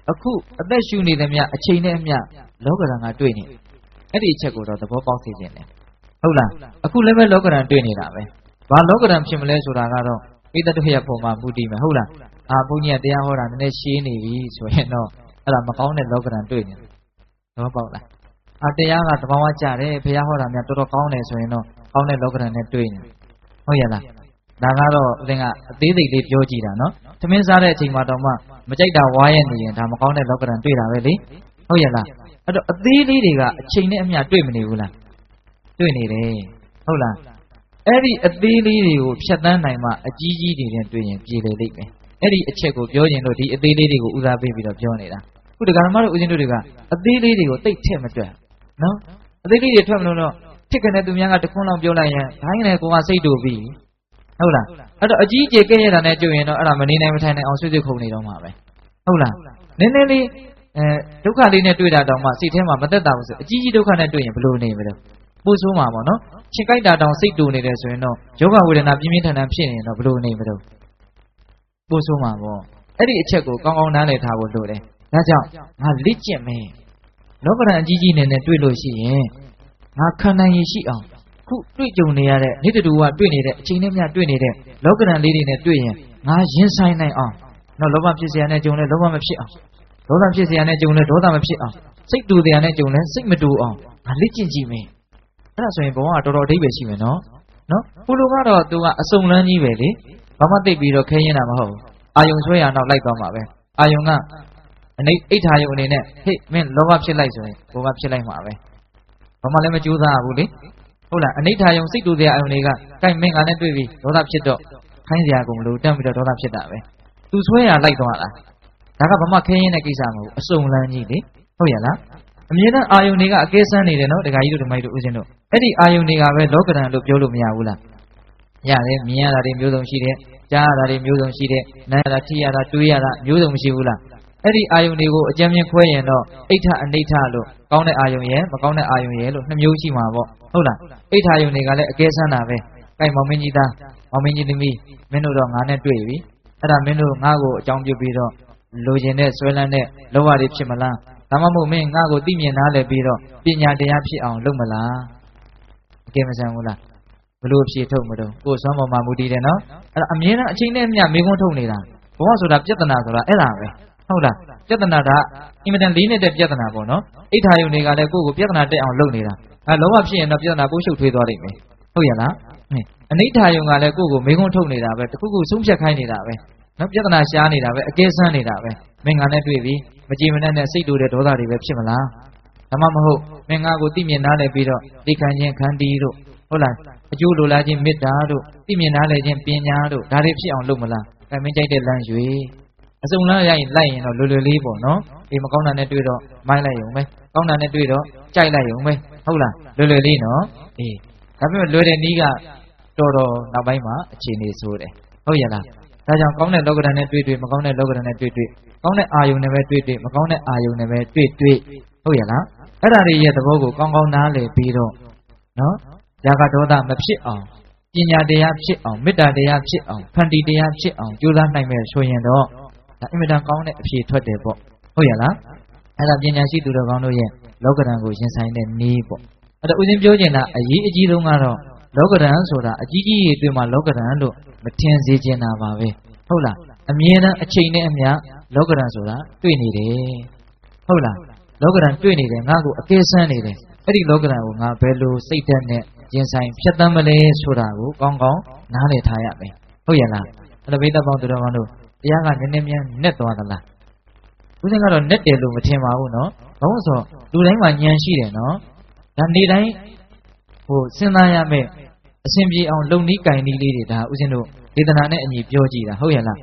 အခုအသက်ရှူနေတယ်မြအချိန်နဲ့အမျှလောကဓာတ်ကတွေ့နေအဲ့ဒီအချက်ကိုတော့သဘောပေါက်စေခြင်းတယ်ဟုတ်လားအခုလည်းပဲလောကဓာတ်တွေ့နေတာပဲဘာလောကဓာတ်ဖြစ်မလဲဆိုတာကတော့ဣတ္တရဖို့မှာမူတည်မယ်ဟုတ်လားအာဘုန်းကြီးကတရားဟောတာနည်းနည်းရှင်းနေပြီဆိုရင်တော့အဲ့ဒါမကောင်းတဲ့လောကဓာတ်တွေ့နေတယ်သဘောပေါက်လားအာတရားကသဘာဝကျတယ်ဘုရားဟောတာများတော်တော်ကောင်းတယ်ဆိုရင်တော့ကောင်းတဲ့လောကဓာတ်နဲ့တွေ့နေဟုတ်ရဲ့လားဒါကတော့အသင်ကအသေးစိတ်လေးပြောကြည့်တာနော်သမင်းစားတဲ့အချိန်မှာတော့မှမကြိုက်တာဝါရဲ့နေရင်ဒါမကောင်းတဲ့လောကဓာတ်တွေ့တာပဲလေဟုတ်ရဲ့လားအဲ့တော့အသေးလေးတွေကအချိန်နဲ့အမျှတွေ့မနေဘူးလားတွေ့နေတယ်ဟုတ်လားအဲ့ဒီအသေးလေးတွေကိုဖြတ်တန်းနိုင်မှအကြီးကြီးတွေနဲ့တွေ့ရင်ပြေလေလိမ့်မယ်အဲ့ဒီအချက်ကိုပြောရင်တော့ဒီအသေးလေးတွေကိုဦးစားပေးပြီးတော့ပြောနေတာခုဒကာဓမ္မတို့ဦးဇင်းတို့တွေကအသေးလေးတွေကိုတိတ်ထက်မတွက်နော်အသေးလေးတွေထွက်မလို့တော့ဖြစ်ကနေသူများကတခွန်းလောက်ပြောလိုက်ရင်ဘိုင်းနဲ့ကိုကစိတ်တူပြီဟုတ်လားအဲ့တော့အကြီးကြီးကဲရတာနဲ့ကြုံရင်တော့အဲ့ဒါမနေနိုင်မထိုင်နိုင်အောင်ဆွေးဆွေးခုန်နေတော့မှာပဲဟုတ်လားနည်းနည်းလေးအဲဒုက္ခလေးနဲ့တွေ့တာတောင်မှစိတ်ထဲမှာမသက်သာဘူးဆိုအကြီးကြီးဒုက္ခနဲ့တွေ့ရင်ဘယ်လိုနေမလဲပို့ဆိုးမှာပေါ့နော်ချင်ကြိုက်တာတောင်စိတ်တူနေတယ်ဆိုရင်တော့ယောဂဝေဒနာပြင်းပြင်းထန်ထန်ဖြစ်နေရင်တော့ဘယ်လိုနေမလဲပို့ဆိုးမှာပေါ့အဲ့ဒီအချက်ကိုကောင်းကောင်းနားလည်ထားဖို့လိုတယ်ဒါကြောင့်ငါလက်ကျင့်မယ်လောကဓာတ်အကြီးကြီးနဲ့နဲ့တွေ့လို့ရှိရင်ငါခံနိုင်ရရှိအောင်ခုတွေ့ကြုံနေရတဲ့နေ့တူကတွေ့နေတဲ့အချိန်နဲ့မျှတွေ့နေတဲ့လောကဓာတ်လေးတွေနဲ့တွေ့ရင်ငါရင်ဆိုင်နိုင်အောင်နော်လောဘဖြစ်เสียနဲ့ကြုံလဲလောဘမဖြစ်အောင်ဒေါသဖြစ်เสียနဲ့ကြုံလဲဒေါသမဖြစ်အောင်စိတ်တူเสียနဲ့ကြုံလဲစိတ်မတူအောင်ငါလက်ကျင့်ကြည့်မယ်အဲ့ဒါဆိုရင်ဘဝကတော်တော်အဓိပ္ပာယ်ရှိမယ်နော်နော်ဘုလိုကတော့သူကအစုံလန်းကြီးပဲလေဘာမှသိပြီးတော့ခဲရင်တာမဟုတ်ဘူးအာယုံဆွဲရအောင်လိုက်သွားမှာပဲအာယုံကအိတ်အိတ်ထားယုံအနေနဲ့ဟေ့မင်းလောဘဖြစ်လိုက်ဆိုရင်ဘောကဖြစ်လိုက်မှာပဲဘာမှလည်းမကြိုးစားဘူးလေဟုတ်လားအနိဋ္ဌာယုံစိတ်တူတဲ့အယုံတွေကကိုက်မင်းကလည်းတွေ့ပြီးဒေါသဖြစ်တော့ခိုင်းစရာကုန်မလို့တန်းပြီးတော့ဒေါသဖြစ်တာပဲသူဆွဲရလိုက်သွားတာဒါကဘာမှခင်းရင်းတဲ့ကိစ္စမဟုတ်အစုံလန်းကြီးလေဟုတ်ရလားအမြဲတမ်းအာယုန်တွေကအကဲဆန်းနေတယ်နော်ဒကာကြီးတို့ဓမ္မကြီးတို့ဦးဇင်းတို့အဲ့ဒီအာယုန်တွေကပဲလောကဓာတ်လို့ပြောလို့မရဘူးလားရတယ်မြင်ရတာတွေမျိုးစုံရှိတယ်ကြားရတာတွေမျိုးစုံရှိတယ်နားရတာထိရတာတွေးရတာမျိုးစုံမရှိဘူးလားအဲ့ဒီအာယုန်တွေကိုအကြံဉာဏ်ခွဲရင်တော့အိဋ္ဌအနိဋ္ဌလို့ကောင်းတဲ့အာယုန်ရဲ့မကောင်းတဲ့အာယုန်ရဲ့လို့နှစ်မျိုးရှိမှာပေါ့ဟုတ်လားအိဋ္ဌာယုန်တွေကလည်းအကဲဆန်းတာပဲအဲ့မောင်မင်းကြီးသားမောင်မင်းကြီးသမီးမင်းတို့တော့ငါနဲ့တွေ့ပြီအဲ့ဒါမင်းတို့ငါ့ကိုအကြောင်းပြုပြီးတော့လိုချင်တဲ့ဆွဲလန်းတဲ့လောဘတွေဖြစ်မလားဒါမှမဟုတ်မင်းငါ့ကိုသိမြင်နားလည်ပြီးတော့ပညာတရားဖြစ်အောင်လုပ်မလားအကဲမဆန်းဘူးလားဘလို့ဖြေထုတ်မလို့ကိုယ်စွမ်းပေါ်မှာမူတည်တယ်နော်အဲ့ဒါအမြဲတမ်းအချိန်နဲ့အမျှမေးခွန်းထုတ်နေတာဘဝဆိုတာပြဿနာဆိုတာအဲ့ဒါပဲဟုတ်လားပြဿနာကအင်မတန်လေးနေတဲ့ပြဿနာပေါ့နော်အိဋ္ဌာယုန်တွေကလည်းကိုယ့်ကိုပြဿနာတက်အောင်လုပ်နေတာအဲလောဘဖြစ်ရင်တော့ပြဿနာပိုးရှုပ်ထွေးသွားနိုင်မယ်ဟုတ်ရလားအနိဋ္ဌာယုန်ကလည်းကိုယ့်ကိုမေးခွန်းထုတ်နေတာပဲတခုခုဆုံးဖြတ်ခိုင်းနေတာပဲနော်ပြဿနာရှားနေတာပဲအကဲဆန်းနေတာပဲမင်းငါနဲ့တွေ့ပြီမကြည်မနဲ့နဲ့စိတ်တူတဲ့ဒေါသတွေပဲဖြစ်မလားဒါမှမဟုတ်မင်းငါကိုသိမြင်နားလည်ပြီးတော့သိခံခြင်းခန္တီတို့ဟုတ်လားအကျိုးလိုလားခြင်းမေတ္တာတို့သိမြင်နားလည်ခြင်းပညာတို့ဒါတွေဖြစ်အောင်လုပ်မလားအဲမင်းကြိုက်တဲ့လမ်းရွေအစုံလမ်းရရင်လိုက်ရင်တော့လွယ်လွယ်လေးပေါ့နော်ဒီမကောင်းတာနဲ့တွေ့တော့မိုင်းလိုက်ရုံပဲကောင်းတာနဲ့တွေ့တော့ကြိုက်လိုက်ရုံပဲဟုတ်လားလွယ်လွယ်လေးနော်အေးဒါပေမဲ့လွယ်တဲ့နည်းကတော်တော်နောက်ပိုင်းမှာအခြေအနေဆိုးတယ်ဟုတ်ရလားဒါကြောင့်ကောင်းတဲ့လောကဓာတ်နဲ့တွေ့တွေ့မကောင်းတဲ့လောကဓာတ်နဲ့တွေ့တွေ့ကောင်းတဲ့အာယုန်နဲ့ပဲတွေ့တွေ့မကောင်းတဲ့အာယုန်နဲ့ပဲတွေ့တွေ့ဟုတ်ရလားအဲ့ဒါတွေရဲ့သဘောကိုကောင်းကောင်းနားလည်ပြီးတော့နော်ຢာကဒေါသမဖြစ်အောင်ပညာတရားဖြစ်အောင်မေတ္တာတရားဖြစ်အောင်ခန္တီတရားဖြစ်အောင်ကြိုးစားနိုင်မယ်ဆိုရင်တော့ဒါအင်မတန်ကောင်းတဲ့အဖြေထွက်တယ်ပေါ့ဟုတ်ရလားအဲ့ဒါပညာရှိသူတော်ကောင်းတို့ရဲ့လောကဓာတ်ကိုရင်ဆိုင်တဲ့နည်းပေါ့အဲ့ဒါဦးဇင်းပြောချင်တာအရေးအကြီးဆုံးကတော့လောကဓာတ်ဆိုတာအကြီးကြီးတွေမှာလောကဓာတ်လို့မထင်စေချင်တာပါပဲဟုတ်လားအမြဲတမ်းအချိန်နဲ့အမျှလောကဓာတ်ဆိုတာတွေ့နေတယ်ဟုတ်လားလောကဓာတ်တွေ့နေတယ်ငါ့ကိုအကဲဆန်းနေတယ်အဲ့ဒီလောကဓာတ်ကိုငါဘယ်လိုစိတ်ဓာတ်နဲ့ရင်ဆိုင်ဖြတ်သန်းမလဲဆိုတာကိုကောင်းကောင်းနားလည်ထားရမယ်ဟုတ်ရလားအဲ့ဒါဘိဓပေါင်းသူတော်ကောင်းတို့တရားကနည်းနည်းမြန်နဲ့သွားသလားဦးဇင်းကတော့နဲ့တယ်လို့မထင်ပါဘူးနော်ဘာလို့ဆိုလူတိုင်းမှာဉာဏ်ရှိတယ်နော်ဒါနေတိုင်းဟိုစဉ်းစားရမယ်အစဉ်ပြေအောင်လုံနီးကင်နီးလေးတွေဒါဦးဇင်းတို့ဒေသနာနဲ့အညီပြောကြည့်တာဟုတ်ရလား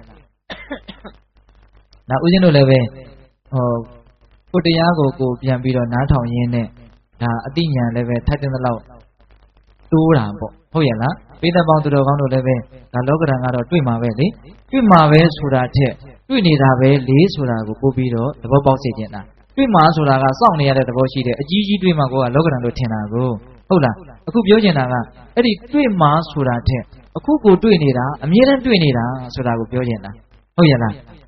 ဒါဦးဇင်းတို့လည်းပဲဟိုကိုတရားကိုကိုပြန်ပြီးတော့နားထောင်ရင်းနဲ့ဒါအတိညာလည်းပဲထိုက်တဲ့လောက်တိုးတာပေါ့ဟုတ်ရလားပိဿပေါင်းသူတော်ကောင်းတို့လည်းပဲဒါလောကဓာတ်ကတော့တွေ့မှာပဲလေတွေ့မှာပဲဆိုတာထက်တွေ့နေတာပဲလေဆိုတာကိုပို့ပြီးတော့သဘောပေါက်စေချင်တာတွေ့မှာဆိုတာကစောင့်နေရတဲ့သဘောရှိတယ်အကြီးကြီးတွေ့မှာကိုကလောကဓာတ်လို့ထင်တာကိုဟုတ်လားအခုပြောချင်တာကအဲ့ဒီတွေ့မှာဆိုတာထက်အခုကိုတွေ့နေတာအမြဲတမ်းတွေ့နေတာဆိုတာကိုပြောချင်တာဟုတ်ရလား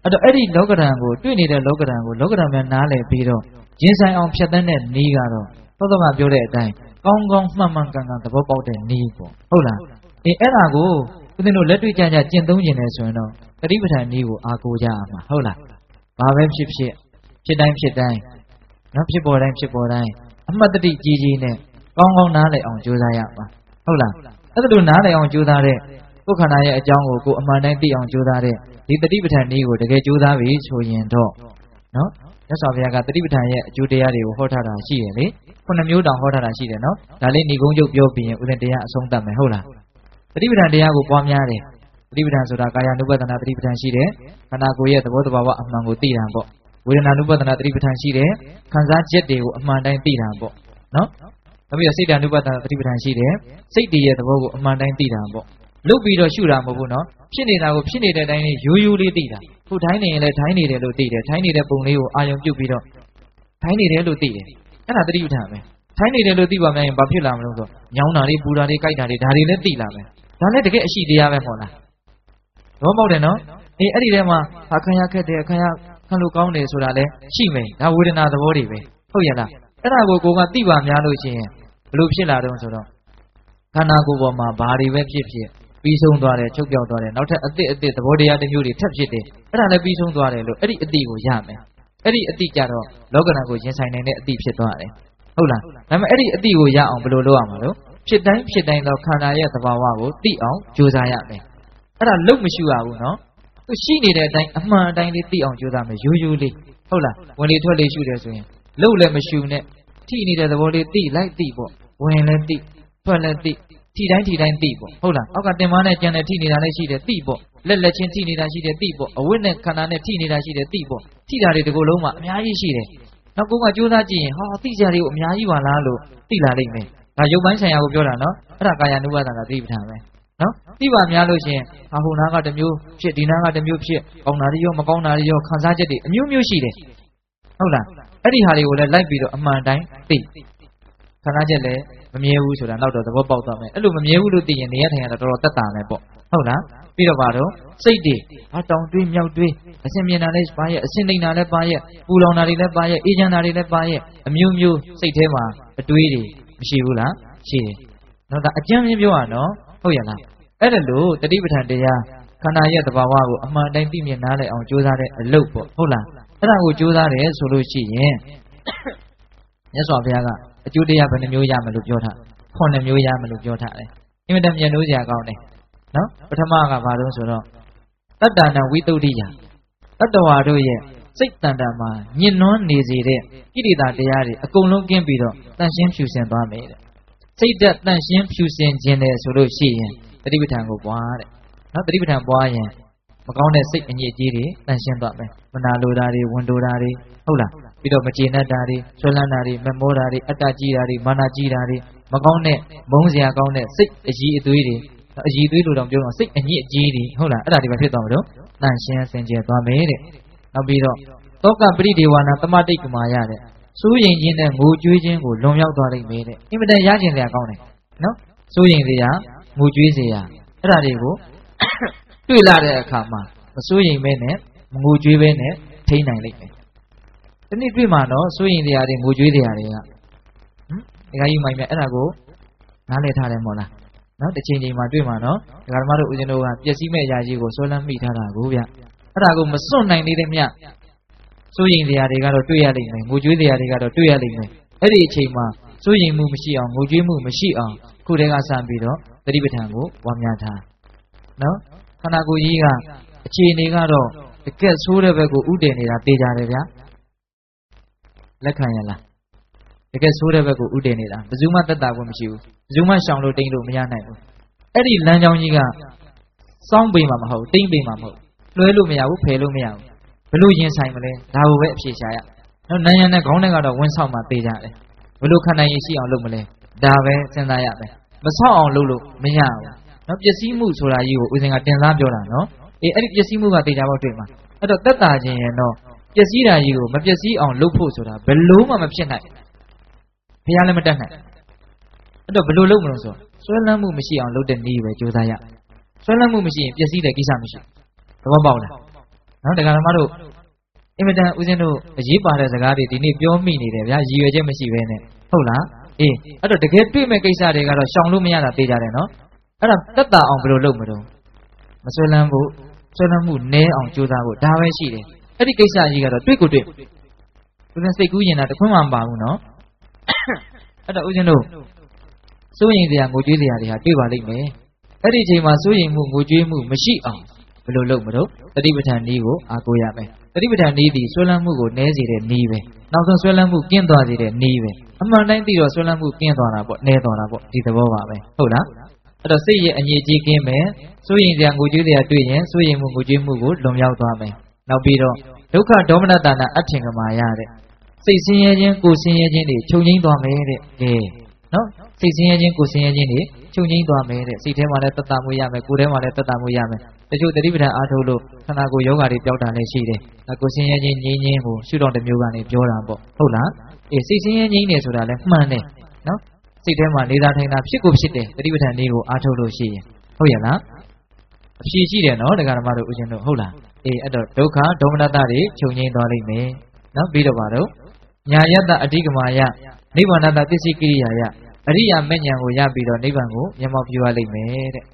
အဲ့တော့အဲ့ဒီလောကဓာတ်ကိုတွေ့နေတဲ့လောကဓာတ်ကိုလောကဓာတ်များနားလည်ပြီးတော့ရင်ဆိုင်အောင်ဖြတ်တန်းတဲ့နည်းကတော့သောသောကပြောတဲ့အတိုင်းကောင်းကောင်းမှန်မှန်ကန်ကန်သဘောပေါက်တဲ့နည်းပေါ့ဟုတ်လားအေးအဲ့ဒါကိုဦးဇင်းတို့လက်တွေ့ကြကြကျင့်သုံးကျင်နေဆိုရင်တော့တတိပဋ္ဌာန်နည်းကိုအားကိုးကြရမှာဟုတ်လားဘာပဲဖြစ်ဖြစ်ဖြစ်တိုင်းဖြစ်တိုင်းနော်ဖြစ်ပေါ်တိုင်းဖြစ်ပေါ်တိုင်းအမှတ်တတိကြီးကြီးနဲ့ကောင်းကောင်းနားလည်အောင်ကြိုးစားရမှာဟုတ်လားအဲ့ဒါလိုနားလည်အောင်ကြိုးစားတဲ့ကိုယ်ခန္ဓာရဲ့အကြောင်းကိုကိုယ်အမှန်တိုင်းသိအောင်ကြိုးစားတဲ့ဒီတတိပဋ္ဌာန်နည်းကိုတကယ်ကြိုးစားပြီဆိုရင်တော့နော်မြတ်စွာဘုရားကတတိပဋ္ဌာန်ရဲ့အကျိုးတရားတွေကိုဟောထားတာရှိတယ်လေခုနှစ်မျိုးတောင်ဟောထားတာရှိတယ်နော်ဒါလေးဏိဂုံးချုပ်ပြောပြီးရင်ဥစဉ်တရားအဆုံးသတ်မယ်ဟုတ်လားတတိပဋ္ဌာန်တရားကိုပွားများတယ်တတိပဋ္ဌာန်ဆိုတာကာယ ानु ပဒနာတတိပဋ္ဌာန်ရှိတယ်ခန္ဓာကိုယ်ရဲ့သဘောတဘာဝအမှန်ကိုသိတာပေါ့ဝေဒနာ ानु ပဒနာတတိပဋ္ဌာန်ရှိတယ်ခံစားချက်တွေကိုအမှန်တိုင်းသိတာပေါ့နော်နောက်ပြီးတော့စိတ် ानु ပဒနာတတိပဋ္ဌာန်ရှိတယ်စိတ်တည်ရဲ့သဘောကိုအမှန်တိုင်းသိတာပေါ့လုတ်ပြီးတော့ရှုတာမဟုတ်ဘူးနော်ဖြစ်နေတာကိုဖြစ်နေတဲ့အတိုင်းလေးရိုးရိုးလေးသိတာခုထိုင်းနေရင်လည်းထိုင်းနေတယ်လို့သိတယ်ထိုင်းနေတဲ့ပုံလေးကိုအာရုံပြုတ်ပြီးတော့ထိုင်းနေတယ်လို့သိတယ်အဲ့ဒါတတိပဋ္ဌာန်ပဲထိုင်းနေတယ်လို့သိပါမယ်ရင်ဘာဖြစ်လာမလို့ဆိုညောင်းတာတွေပူတာတွေကြိုက်တာတွေဒါတွေလည်းသိလာမယ်ဒါလည်းတကယ်အရှိတရားပဲမဟုတ်လားသဘောပေါက်တယ်နော်အေးအဲ့ဒီထဲမှာအခမ်းရခက်တယ်အခမ်းရခံလို့ကောင်းတယ်ဆိုတာလည်းရှိမယ်ဒါဝေဒနာသဘောတွေပဲဟုတ်ရဲ့လားအဲ့ဒါကိုကိုကသိပါများလို့ရှိရင်ဘလို့ဖြစ်လာတော့ဆိုတော့ခန္ဓာကိုယ်ပေါ်မှာဘာတွေပဲဖြစ်ဖြစ်ပြီးဆုံးသွားတယ်ချုပ်ပြောက်သွားတယ်နောက်ထပ်အသစ်အသစ်သဘောတရားတစ်မျိုးတွေထပ်ဖြစ်တယ်အဲ့ဒါလည်းပြီးဆုံးသွားတယ်လို့အဲ့ဒီအတိကိုရမယ်အဲ့ဒီအတိကြတော့လောကဓာတ်ကိုရင်ဆိုင်နိုင်တဲ့အတိဖြစ်သွားတယ်ဟုတ်လားဒါပေမဲ့အဲ့ဒီအတိကိုရအောင်ဘယ်လိုလုပ်ရမှာလို့ဖြစ်တိုင်းဖြစ်တိုင်းသောခန္ဓာရဲ့သဘာဝကိုသိအောင်ကြိုးစားရမယ်အဲ့ဒါလုံမရှိရဘူးနော်သူရှိနေတဲ့အတိုင်းအမှန်အတိုင်းလေးသိအောင်ကြိုးစားမယ်ရိုးရိုးလေးဟုတ်လားဝင်လေထွက်လေရှုတယ်ဆိုရင်လုံလည်းမရှုနဲ့ထိနေတဲ့သဘောလေးသိလိုက်သိပေါ့ဝင်လည်းသိထွက်လည်းသိထိတိုင်းထိတိုင်းသိပေါ့ဟုတ်လားအောက်ကတင်မနဲ့ကြံတဲ့ထိနေတာလည်းရှိတယ်သိပေါ့လက်လက်ချင်းထိနေတာရှိတယ်သိပေါ့အဝိနဲ့ခန္ဓာနဲ့ထိနေတာရှိတယ်သိပေါ့ထိတာတွေဒီကိုယ်လုံးမှာအများကြီးရှိတယ်နောက်ကိုကကြိုးစားကြည့်ရင်ဟာသိကြတွေကိုအများကြီးပါလားလို့သိလာလိမ့်မယ်ဒါရုပ်ပိုင်းဆိုင်ရာကိုပြောတာနော်အဲ့ဒါကာယ ानु ပဒနာသတိပဋ္ဌာန်ပဲနော်သိပါများလို့ရှင်ဟာဟိုနာကတစ်မျိုးဖြစ်ဒီနာကတစ်မျိုးဖြစ်ကောင်းတာတွေရောမကောင်းတာတွေရောခံစားချက်တွေအမျိုးမျိုးရှိတယ်ဟုတ်လားအဲ့ဒီဟာတွေကိုလည်းလိုက်ပြီးတော့အမှန်တိုင်းသိခံစားချက်လည်းမမြဲဘူးဆိုတာနောက်တော့သဘောပေါက်သွားမယ်အဲ့လိုမမြဲဘူးလို့သိရင်နေရထိုင်ရတော့တော်တော်တက်တာမယ်ပေါ့ဟုတ်လားပြီးတော့ပါတော့စိတ်တွေဟာတောင်တွေးမြောက်တွေးအစင်မြင်တာလည်းပါရဲ့အစင်သိမ့်တာလည်းပါရဲ့ပူလောင်တာတွေလည်းပါရဲ့အေးချမ်းတာတွေလည်းပါရဲ့အမျိုးမျိုးစိတ်ထဲမှာအတွေးတွေမရှိဘူးလားရှိတယ်နော်ဒါအကျဉ်းချင်းပြောရနော်ဟုတ်ရလားအဲ့ဒါလို့တတိပဋ္ဌာန်တရားခန္ဓာရဲ့သဘာဝကိုအမှန်တိုင်းသိမြင်နားလည်အောင်ကြိုးစားတဲ့အလုပ်ပေါ့ဟုတ်လားအဲ့ဒါကိုကြိုးစားတယ်ဆိုလို့ရှိရင်မြတ်စွာဘုရားကအကျိုးတရားဘယ်နှမျိုးရမလို့ပြောထားခုနှစ်မျိုးရမလို့ပြောထားတယ်အင်မတန်မြတ်လို့စရာကောင်းတယ်နော်ပထမကဘာလို့ဆိုတော့တတ္တနာဝိတုဒ္ဓိယတတ္တဝါတို့ရဲ့စိတ်တန်တန်မှာညှဉ်းနှွမ်းနေစေတဲ့ကိလေသာတရားတွေအကုန်လုံးကင်းပြီးတော့တန်ရှင်းဖြူစင်သွားမယ်တဲ့စိတ်သက်တန်ရှင်းဖြူစင်ခြင်းတယ်ဆိုလို့ရှိရင်တတိပဋ္ဌာန်ကိုပွားတဲ့နော်တတိပဋ္ဌာန်ပွားရင်မကောင်းတဲ့စိတ်အညစ်အကြေးတွေတန်ရှင်းသွားမယ်မနာလိုတာတွေဝန်တိုတာတွေဟုတ်လားပြီးတော့မကျေနပ်တာတွေဆွဲလန်းတာတွေမမောတာတွေအတ္တကြီးတာတွေမာနကြီးတာတွေမကောင်းတဲ့မုန်းစရာကောင်းတဲ့စိတ်အကြီးအသွေးတွေအကြီးအသွေးလိုတောင်ပြောတော့စိတ်အညစ်အကြေးတွေဟုတ်လားအဲ့ဒါတွေပဲဖြစ်သွားမှာတော့တန်ရှင်းစင်ကြယ်သွားမယ်တဲ့နောက်ပြီးတော့သောကပရိဒေဝနာတမတိတ်ကမာရတဲ့စိုးရင်ချင်းနဲ့ငိုကြွေးခြင်းကိုလွန်မြောက်သွားလိမ့်မယ်တဲ့အင်မတန်ရကျင်စရာကောင်းတယ်နော်စိုးရင်စရာငိုကြွေးစရာအဲ့ဒါတွေကိုတွေ့လာတဲ့အခါမှာမစိုးရင်ပဲနဲ့မငိုကြွေးပဲနဲ့ထိန်းနိုင်လိမ့်မယ်ဒီနေ့တွေ့မှာတော့စိုးရင်စရာတွေငိုကြွေးစရာတွေကဟမ်ဒီကကြီးမိုင်းမြအဲ့ဒါကိုနားလည်ထားတယ်မို့လားနော်တစ်ချိန်ချိန်မှာတွေ့မှာနော်ဒကာဓမ္မတို့ဦးဇင်းတို့ကပျက်စီးမဲ့အရာကြီးကိုဆွဲလန်းမိထားတာကိုဗျအဲ့ဒါကိုမစွန့်နိုင်သေးတဲ့မြတ်စိုးရင်စရာတွေကတော့တွေ့ရလိမ့်မယ်ငိုကြွေးစရာတွေကတော့တွေ့ရလိမ့်မယ်အဲ့ဒီအချိန်မှာစိုးရင်မှုမရှိအောင်ငိုကြွေးမှုမရှိအောင်ခုတည်းကစပြီးတော့သတိပဋ္ဌာန်ကိုဝါများထားနော်ခန္ဓာကိုယ်ကြီးကအခြေအနေကတော့တကက်ဆိုးတဲ့ဘက်ကိုဥတည်နေတာသိကြတယ်ဗျာလက်ခံရလားတကယ်ဆိုးတဲ့ဘက်ကိုဥတည်နေတာဘယ်သူမှသက်သာခွင့်မရှိဘူးဘယ်သူမှရှောင်လို့တိမ့်လို့မရနိုင်ဘူးအဲ့ဒီလမ်းကြောင်းကြီးကစောင်းပိန်မှာမဟုတ်တိမ့်ပိန်မှာမဟုတ်လွှဲလို့မရဘူးဖယ်လို့မရဘူးဘယ်လိုရင်ဆိုင်မလဲဒါကိုပဲအဖြေရှာရနော်နန်းရံနဲ့ခေါင်းထဲကတော့ဝင်းဆောက်မှသိကြတယ်ဘယ်လိုခံနိုင်ရရှိအောင်လုပ်မလဲဒါပဲစဉ်းစားရမယ်မဆောက်အောင်လုပ်လို့မရဘူးနော်ပျက်စီးမှုဆိုတာကြီးကိုဦးဇင်ကတင်စားပြောတာနော်အေးအဲ့ဒီပျက်စီးမှုကသိကြဖို့တွေ့မှာအဲ့တော့သက်သာခြင်းရင်တော့ပျက်စီးတာကြီးကိုမပျက်စီးအောင်လုပ်ဖို့ဆိုတာဘယ်လို့မှမဖြစ်နိုင်ဘုရားလည်းမတတ်နိုင်အဲ့တော့ဘယ်လိုလုပ်မလို့ဆိုဆွဲလန်းမှုမရှိအောင်လုပ်တဲ့နည်းပဲကြိုးစားရဆွဲလန်းမှုမရှိရင်ပျက်စီးတဲ့ကိစ္စမရှိသဘောပေါက်လားနော်တရားဓမ္မတို့အင်မတန်ဦးဇင်းတို့အရေးပါတဲ့စကားတွေဒီနေ့ပြောမိနေတယ်ဗျာရည်ရွယ်ချက်မရှိဘဲနဲ့ဟုတ်လားအေးအဲ့တော့တကယ်တွေ့မဲ့ကိစ္စတွေကတော့ရှောင်လို့မရတာသိကြတယ်နော်အဲ့ဒါတက်တာအောင်ဘယ်လိုလုပ်မလို့မဆွဲလန်းဖို့ဆွဲလန်းမှုနည်းအောင်ကြိုးစားဖို့ဒါပဲရှိတယ်အဲ့ဒီကိစ္စကြီးကတော့တွေ့ကိုတွေ့ဦးဇင်းစိတ်ကူးရင်တာတခွန်းမှမပါဘူးနော်အဲ့တော့ဦးဇင်းတို့စိုးရင်စရာငိုကြွေးစရာတွေဟာတွေ့ပါလိမ့်မယ်အဲ့ဒီအချိန်မှာစိုးရင်မှုငိုကြွေးမှုမရှိအောင်ဘယ်လိုလုပ်မလို့တတိပဋ္ဌာန်နည်းကိုအားကိုးရမယ်တတိပဋ္ဌာန်နည်းသည်ဆွဲလန်းမှုကိုနည်းစေတဲ့နည်းပဲနောက်ဆုံးဆွဲလန်းမှုကင်းသွားစေတဲ့နည်းပဲအမှန်တိုင်းသိတော့ဆွဲလန်းမှုကင်းသွားတာပေါ့နည်းသွားတာပေါ့ဒီသဘောပါပဲဟုတ်လားအဲ့တော့စိတ်ရဲ့အငြိကြီးကင်းမယ်စိုးရင်စရာငိုကြွေးစရာတွေ့ရင်စိုးရင်မှုငိုကြွေးမှုကိုလွန်မြောက်သွားမယ်နောက်ပြီးတော့ဒုက္ခဒေါမနတာနာအထင်ကမာရတဲ့စိတ်ဆင်းရဲခြင်းကိုယ်ဆင်းရဲခြင်းတွေချုပ်ငြိမ်းသွားမယ်တဲ့ကဲနော်စိတ်ဆင်းရဲခြင်းကိုယ်ဆင်းရဲခြင်းတွေချုပ်ငြိမ်းသွားမယ်တဲ့စိတ်ထဲမှာလည်းတတ်တာမှုရမယ်ကိုယ်ထဲမှာလည်းတတ်တာမှုရမယ်တချို့တတိပဋ္ဌာန်အားထုတ်လို့ခန္ဓာကိုယ်ယောဂါတွေပျောက်တာလည်းရှိတယ်ဒါကိုယ်ဆင်းရဲခြင်းငြိမ်းခြင်းကိုရှုတော့တစ်မျိုးကနေပြောတာပေါ့ဟုတ်လားအေးစိတ်ဆင်းရဲငြိမ်းတယ်ဆိုတာလည်းမှန်တယ်နော်စိတ်ထဲမှာနေတာထိုင်တာဖြစ်ကိုဖြစ်တယ်တတိပဋ္ဌာန်လေးကိုအားထုတ်လို့ရှိရင်ဟုတ်ရဲ့လားအဖြေရှိတယ်နော်တရားဓမ္မတို့ဦးဇင်းတို့ဟုတ်လားအေးအဲ့တော့ဒုက္ခဒေါမနတတွေချုပ်ငြိမ်းသွားလိမ့်မယ်နော်ပြီးတော့ပါတော့ညာယတ္တအဓိကမာယနိဗ္ဗာန်တသစ္စိကိရိယာယအရိယာမဲ့ဉာဏ်ကိုရပြီးတော့နိဗ္ဗာန်ကိုမျက်မှောက်ပြုရလိမ့်မယ်တဲ့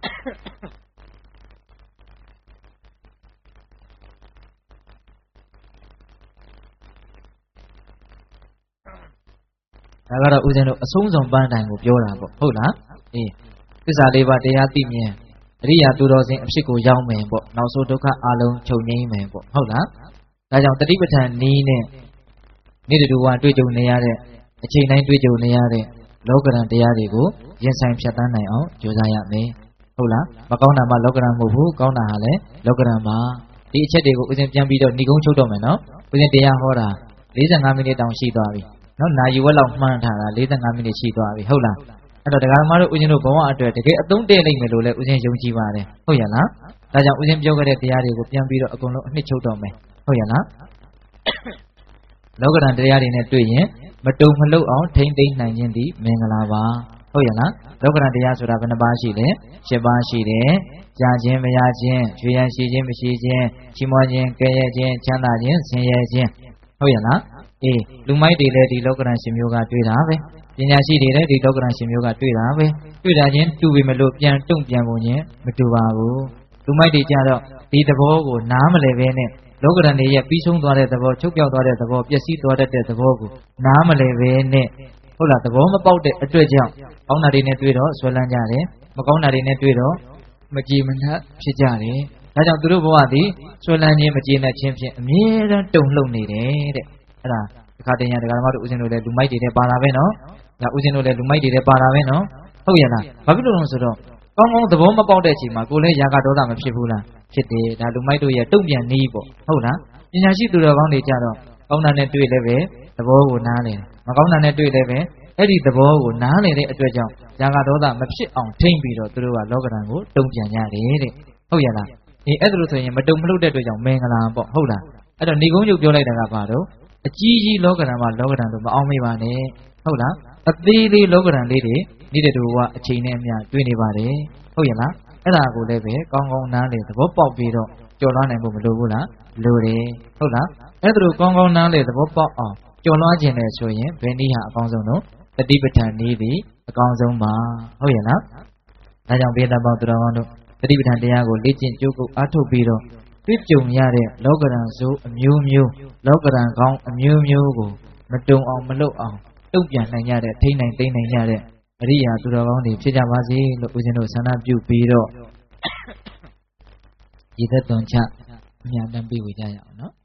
ဒါကတော့ဦးဇင်းတို့အဆုံးစွန်ပန်းတိုင်ကိုပြောတာပေါ့ဟုတ်လားအေးသစ္စာလေးပါးတရားသိမြင်အရိယာသူတော်စင်အဖြစ်ကိုရောက်မယ်ပေါ့နောက်ဆုံးဒုက္ခအလုံးချုပ်ငြိမ်းမယ်ပေါ့ဟုတ်လားဒါကြောင့်တတိပဋ္ဌာန်နည်းနဲ့နေ့တူဝါတွေ့ကြုံနေရတဲ့အချိန်တိုင်းတွေ့ကြုံနေရတဲ့လောကရန်တရားတွေကိုရင်ဆိုင်ဖြတ်တန်းနိုင်အောင်ကြိုးစားရမယ်ဟုတ်လားမကောင်းတာမှလောကရန်မဟုတ်ဘူးကောင်းတာဟာလည်းလောကရန်ပါဒီအချက်တွေကိုဦးဇင်းပြန်ပြီးတော့ဏိကုံးချုပ်တော့မယ်နော်ဦးဇင်းတရားဟောတာ၄၅မိနစ်တောင်ရှိသွားပြီနော်နာရီဝက်လောက်မှန်းထားတာ၄၅မိနစ်ရှိသွားပြီဟုတ်လားအဲ့တော့တရားဓမ္မတို့ဦးဇင်းတို့ဘဝအတွက်တကယ်အသုံးတည့်နိုင်မယ်လို့လည်းဦးဇင်းယုံကြည်ပါတယ်ဟုတ်ရဲ့လားဒါကြောင့်ဦးဇင်းပြောခဲ့တဲ့တရားတွေကိုပြန်ပြီးတော့အကုန်လုံးအနှစ်ချုပ်တော့မယ်ဟုတ်ရဲ့လားလောကရန်တရားတွေနဲ့တွေ့ရင်မတုံမလှုပ်အောင်ထိမ့်သိမ့်နိုင်ခြင်းသည်မင်္ဂလာပါဟုတ်ရဲ့လားလောကရန်တရားဆိုတာဘယ်နှပါးရှိလဲ၈ပါးရှိတယ်ကြားခြင်းမရခြင်းရွှေရန်ရှိခြင်းမရှိခြင်းချီးမွမ်းခြင်းကဲ့ရဲ့ခြင်းချမ်းသာခြင်းဆင်းရဲခြင်းဟုတ်ရဲ့လားအေးလူမိုက်တွေလည်းဒီလောကရန်ရှင်မျိုးကတွေ့တာပဲပညာရှိတွေလည်းဒီလောကရန်ရှင်မျိုးကတွေ့တာပဲတွေ့တာချင်းတူပြီမလို့ပြန်တုံ့ပြန်ပုံချင်းမတူပါဘူးလူမိုက်တွေကြတော့ဒီသဘောကိုနားမလည်ပဲနဲ့လောကရန်တွေရဲ့ပြီးဆုံးသွားတဲ့သဘောချုပ်ပြောက်သွားတဲ့သဘောပျက်စီးသွားတတ်တဲ့သဘောကိုနားမလည်ပဲနဲ့ဟုတ်လားသဘောမပေါက်တဲ့အတွက်ကြောင့်ကောင်းတာတွေနဲ့တွေ့တော့ဆွဲလန်းကြတယ်မကောင်းတာတွေနဲ့တွေ့တော့မကြည်မနှက်ဖြစ်ကြတယ်ဒါကြောင့်သူတို့ဘဝသည်ဆွဲလန်းခြင်းမကြည်နှက်ခြင်းဖြင့်အမြဲတမ်းတုန်လှုပ်နေတယ်တဲ့အဲ့ဒါဒီခါတည်းရတရားဓမ္မတို့ဦးဇင်းတို့လည်းလူမိုက်တွေနဲ့ပါတာပဲနော်ဒါဦးဇင်းတို့လည်းလူမိုက်တွေနဲ့ပါတာပဲနော်ဟုတ်ရဲ့လားဘာဖြစ်လို့လဲဆိုတော့ကောင်းကောင်းသဘောမပေါက်တဲ့အချိန်မှာကိုယ်လည်းရာဂဒေါသမဖြစ်ဘူးလားဖြစ်တယ်ဒါလူမိုက်တို့ရဲ့တုံ့ပြန်နည်းပေါ့ဟုတ်လားပညာရှိသူတော်ကောင်းတွေကြတော့ကောင်းတာနဲ့တွေ့လည်းပဲသဘောကိုနားလည်မကောင်းတာနဲ့တွေ့လည်းပဲအဲ့ဒီသဘောကိုနားလည်တဲ့အတွက်ကြောင့်ရာဂဒေါသမဖြစ်အောင်ထိမ့်ပြီးတော့သူတို့ကလောကဓာတ်ကိုတုံ့ပြန်ကြတယ်တဲ့ဟုတ်ရဲ့လားအေးအဲ့ဒါလို့ဆိုရင်မတုံမလှုပ်တဲ့အတွက်ကြောင့်မင်္ဂလာပေါ့ဟုတ်လားအဲ့တော့ဏိကုံးချုပ်ပြောလိုက်တာကဘာတော့အကြီးကြီးလောကဓာတ်မှာလောကဓာတ်လို့မအောင်မေးပါနဲ့ဟုတ်လားအသေးလေးလောကဓာတ်လေးတွေနေတဲ့တူကအချိန်နဲ့အမျှတွေ့နေပါတယ်ဟုတ်ရဲ့လားအဲ့ဒါကိုလည်းပဲကောင်းကောင်းနားလေသဘောပေါက်ပြီးတော့ကြော်လွှားနိုင်ဖို့မလိုဘူးလားလိုတယ်ဟုတ်လားအဲ့ဒါလိုကောင်းကောင်းနားလေသဘောပေါက်အောင်ကြော်လွှားခြင်းနဲ့ဆိုရင်ဘယ်နည်းဟာအကောင်းဆုံးတော့တတိပဋ္ဌာန်နည်းသည်အကောင်းဆုံးပါဟုတ်ရဲ့လားဒါကြောင့်ဘေးတပေါင်းသူတော်ကောင်းတို့တတိပဋ္ဌာန်တရားကိုလေ့ကျင့်ကြိုးကုပ်အားထုတ်ပြီးတော့တွေ့ကြုံရတဲ့လောကရန်ဆိုအမျိုးမျိုးလောကရန်ကောင်းအမျိုးမျိုးကိုမတုံအောင်မလွတ်အောင်တုံ့ပြန်နိုင်ကြတဲ့ထိနိုင်သိနိုင်ကြတဲ့အရိယာသူတော်ကောင်းတွေဖြစ်ကြပါစေလို့ဦးဇင်းတို့ဆန္ဒပြုပြီးတော့ရည်သက်သွန်ချအမြတ်တမ်းပေးဝေကြရအောင်နော်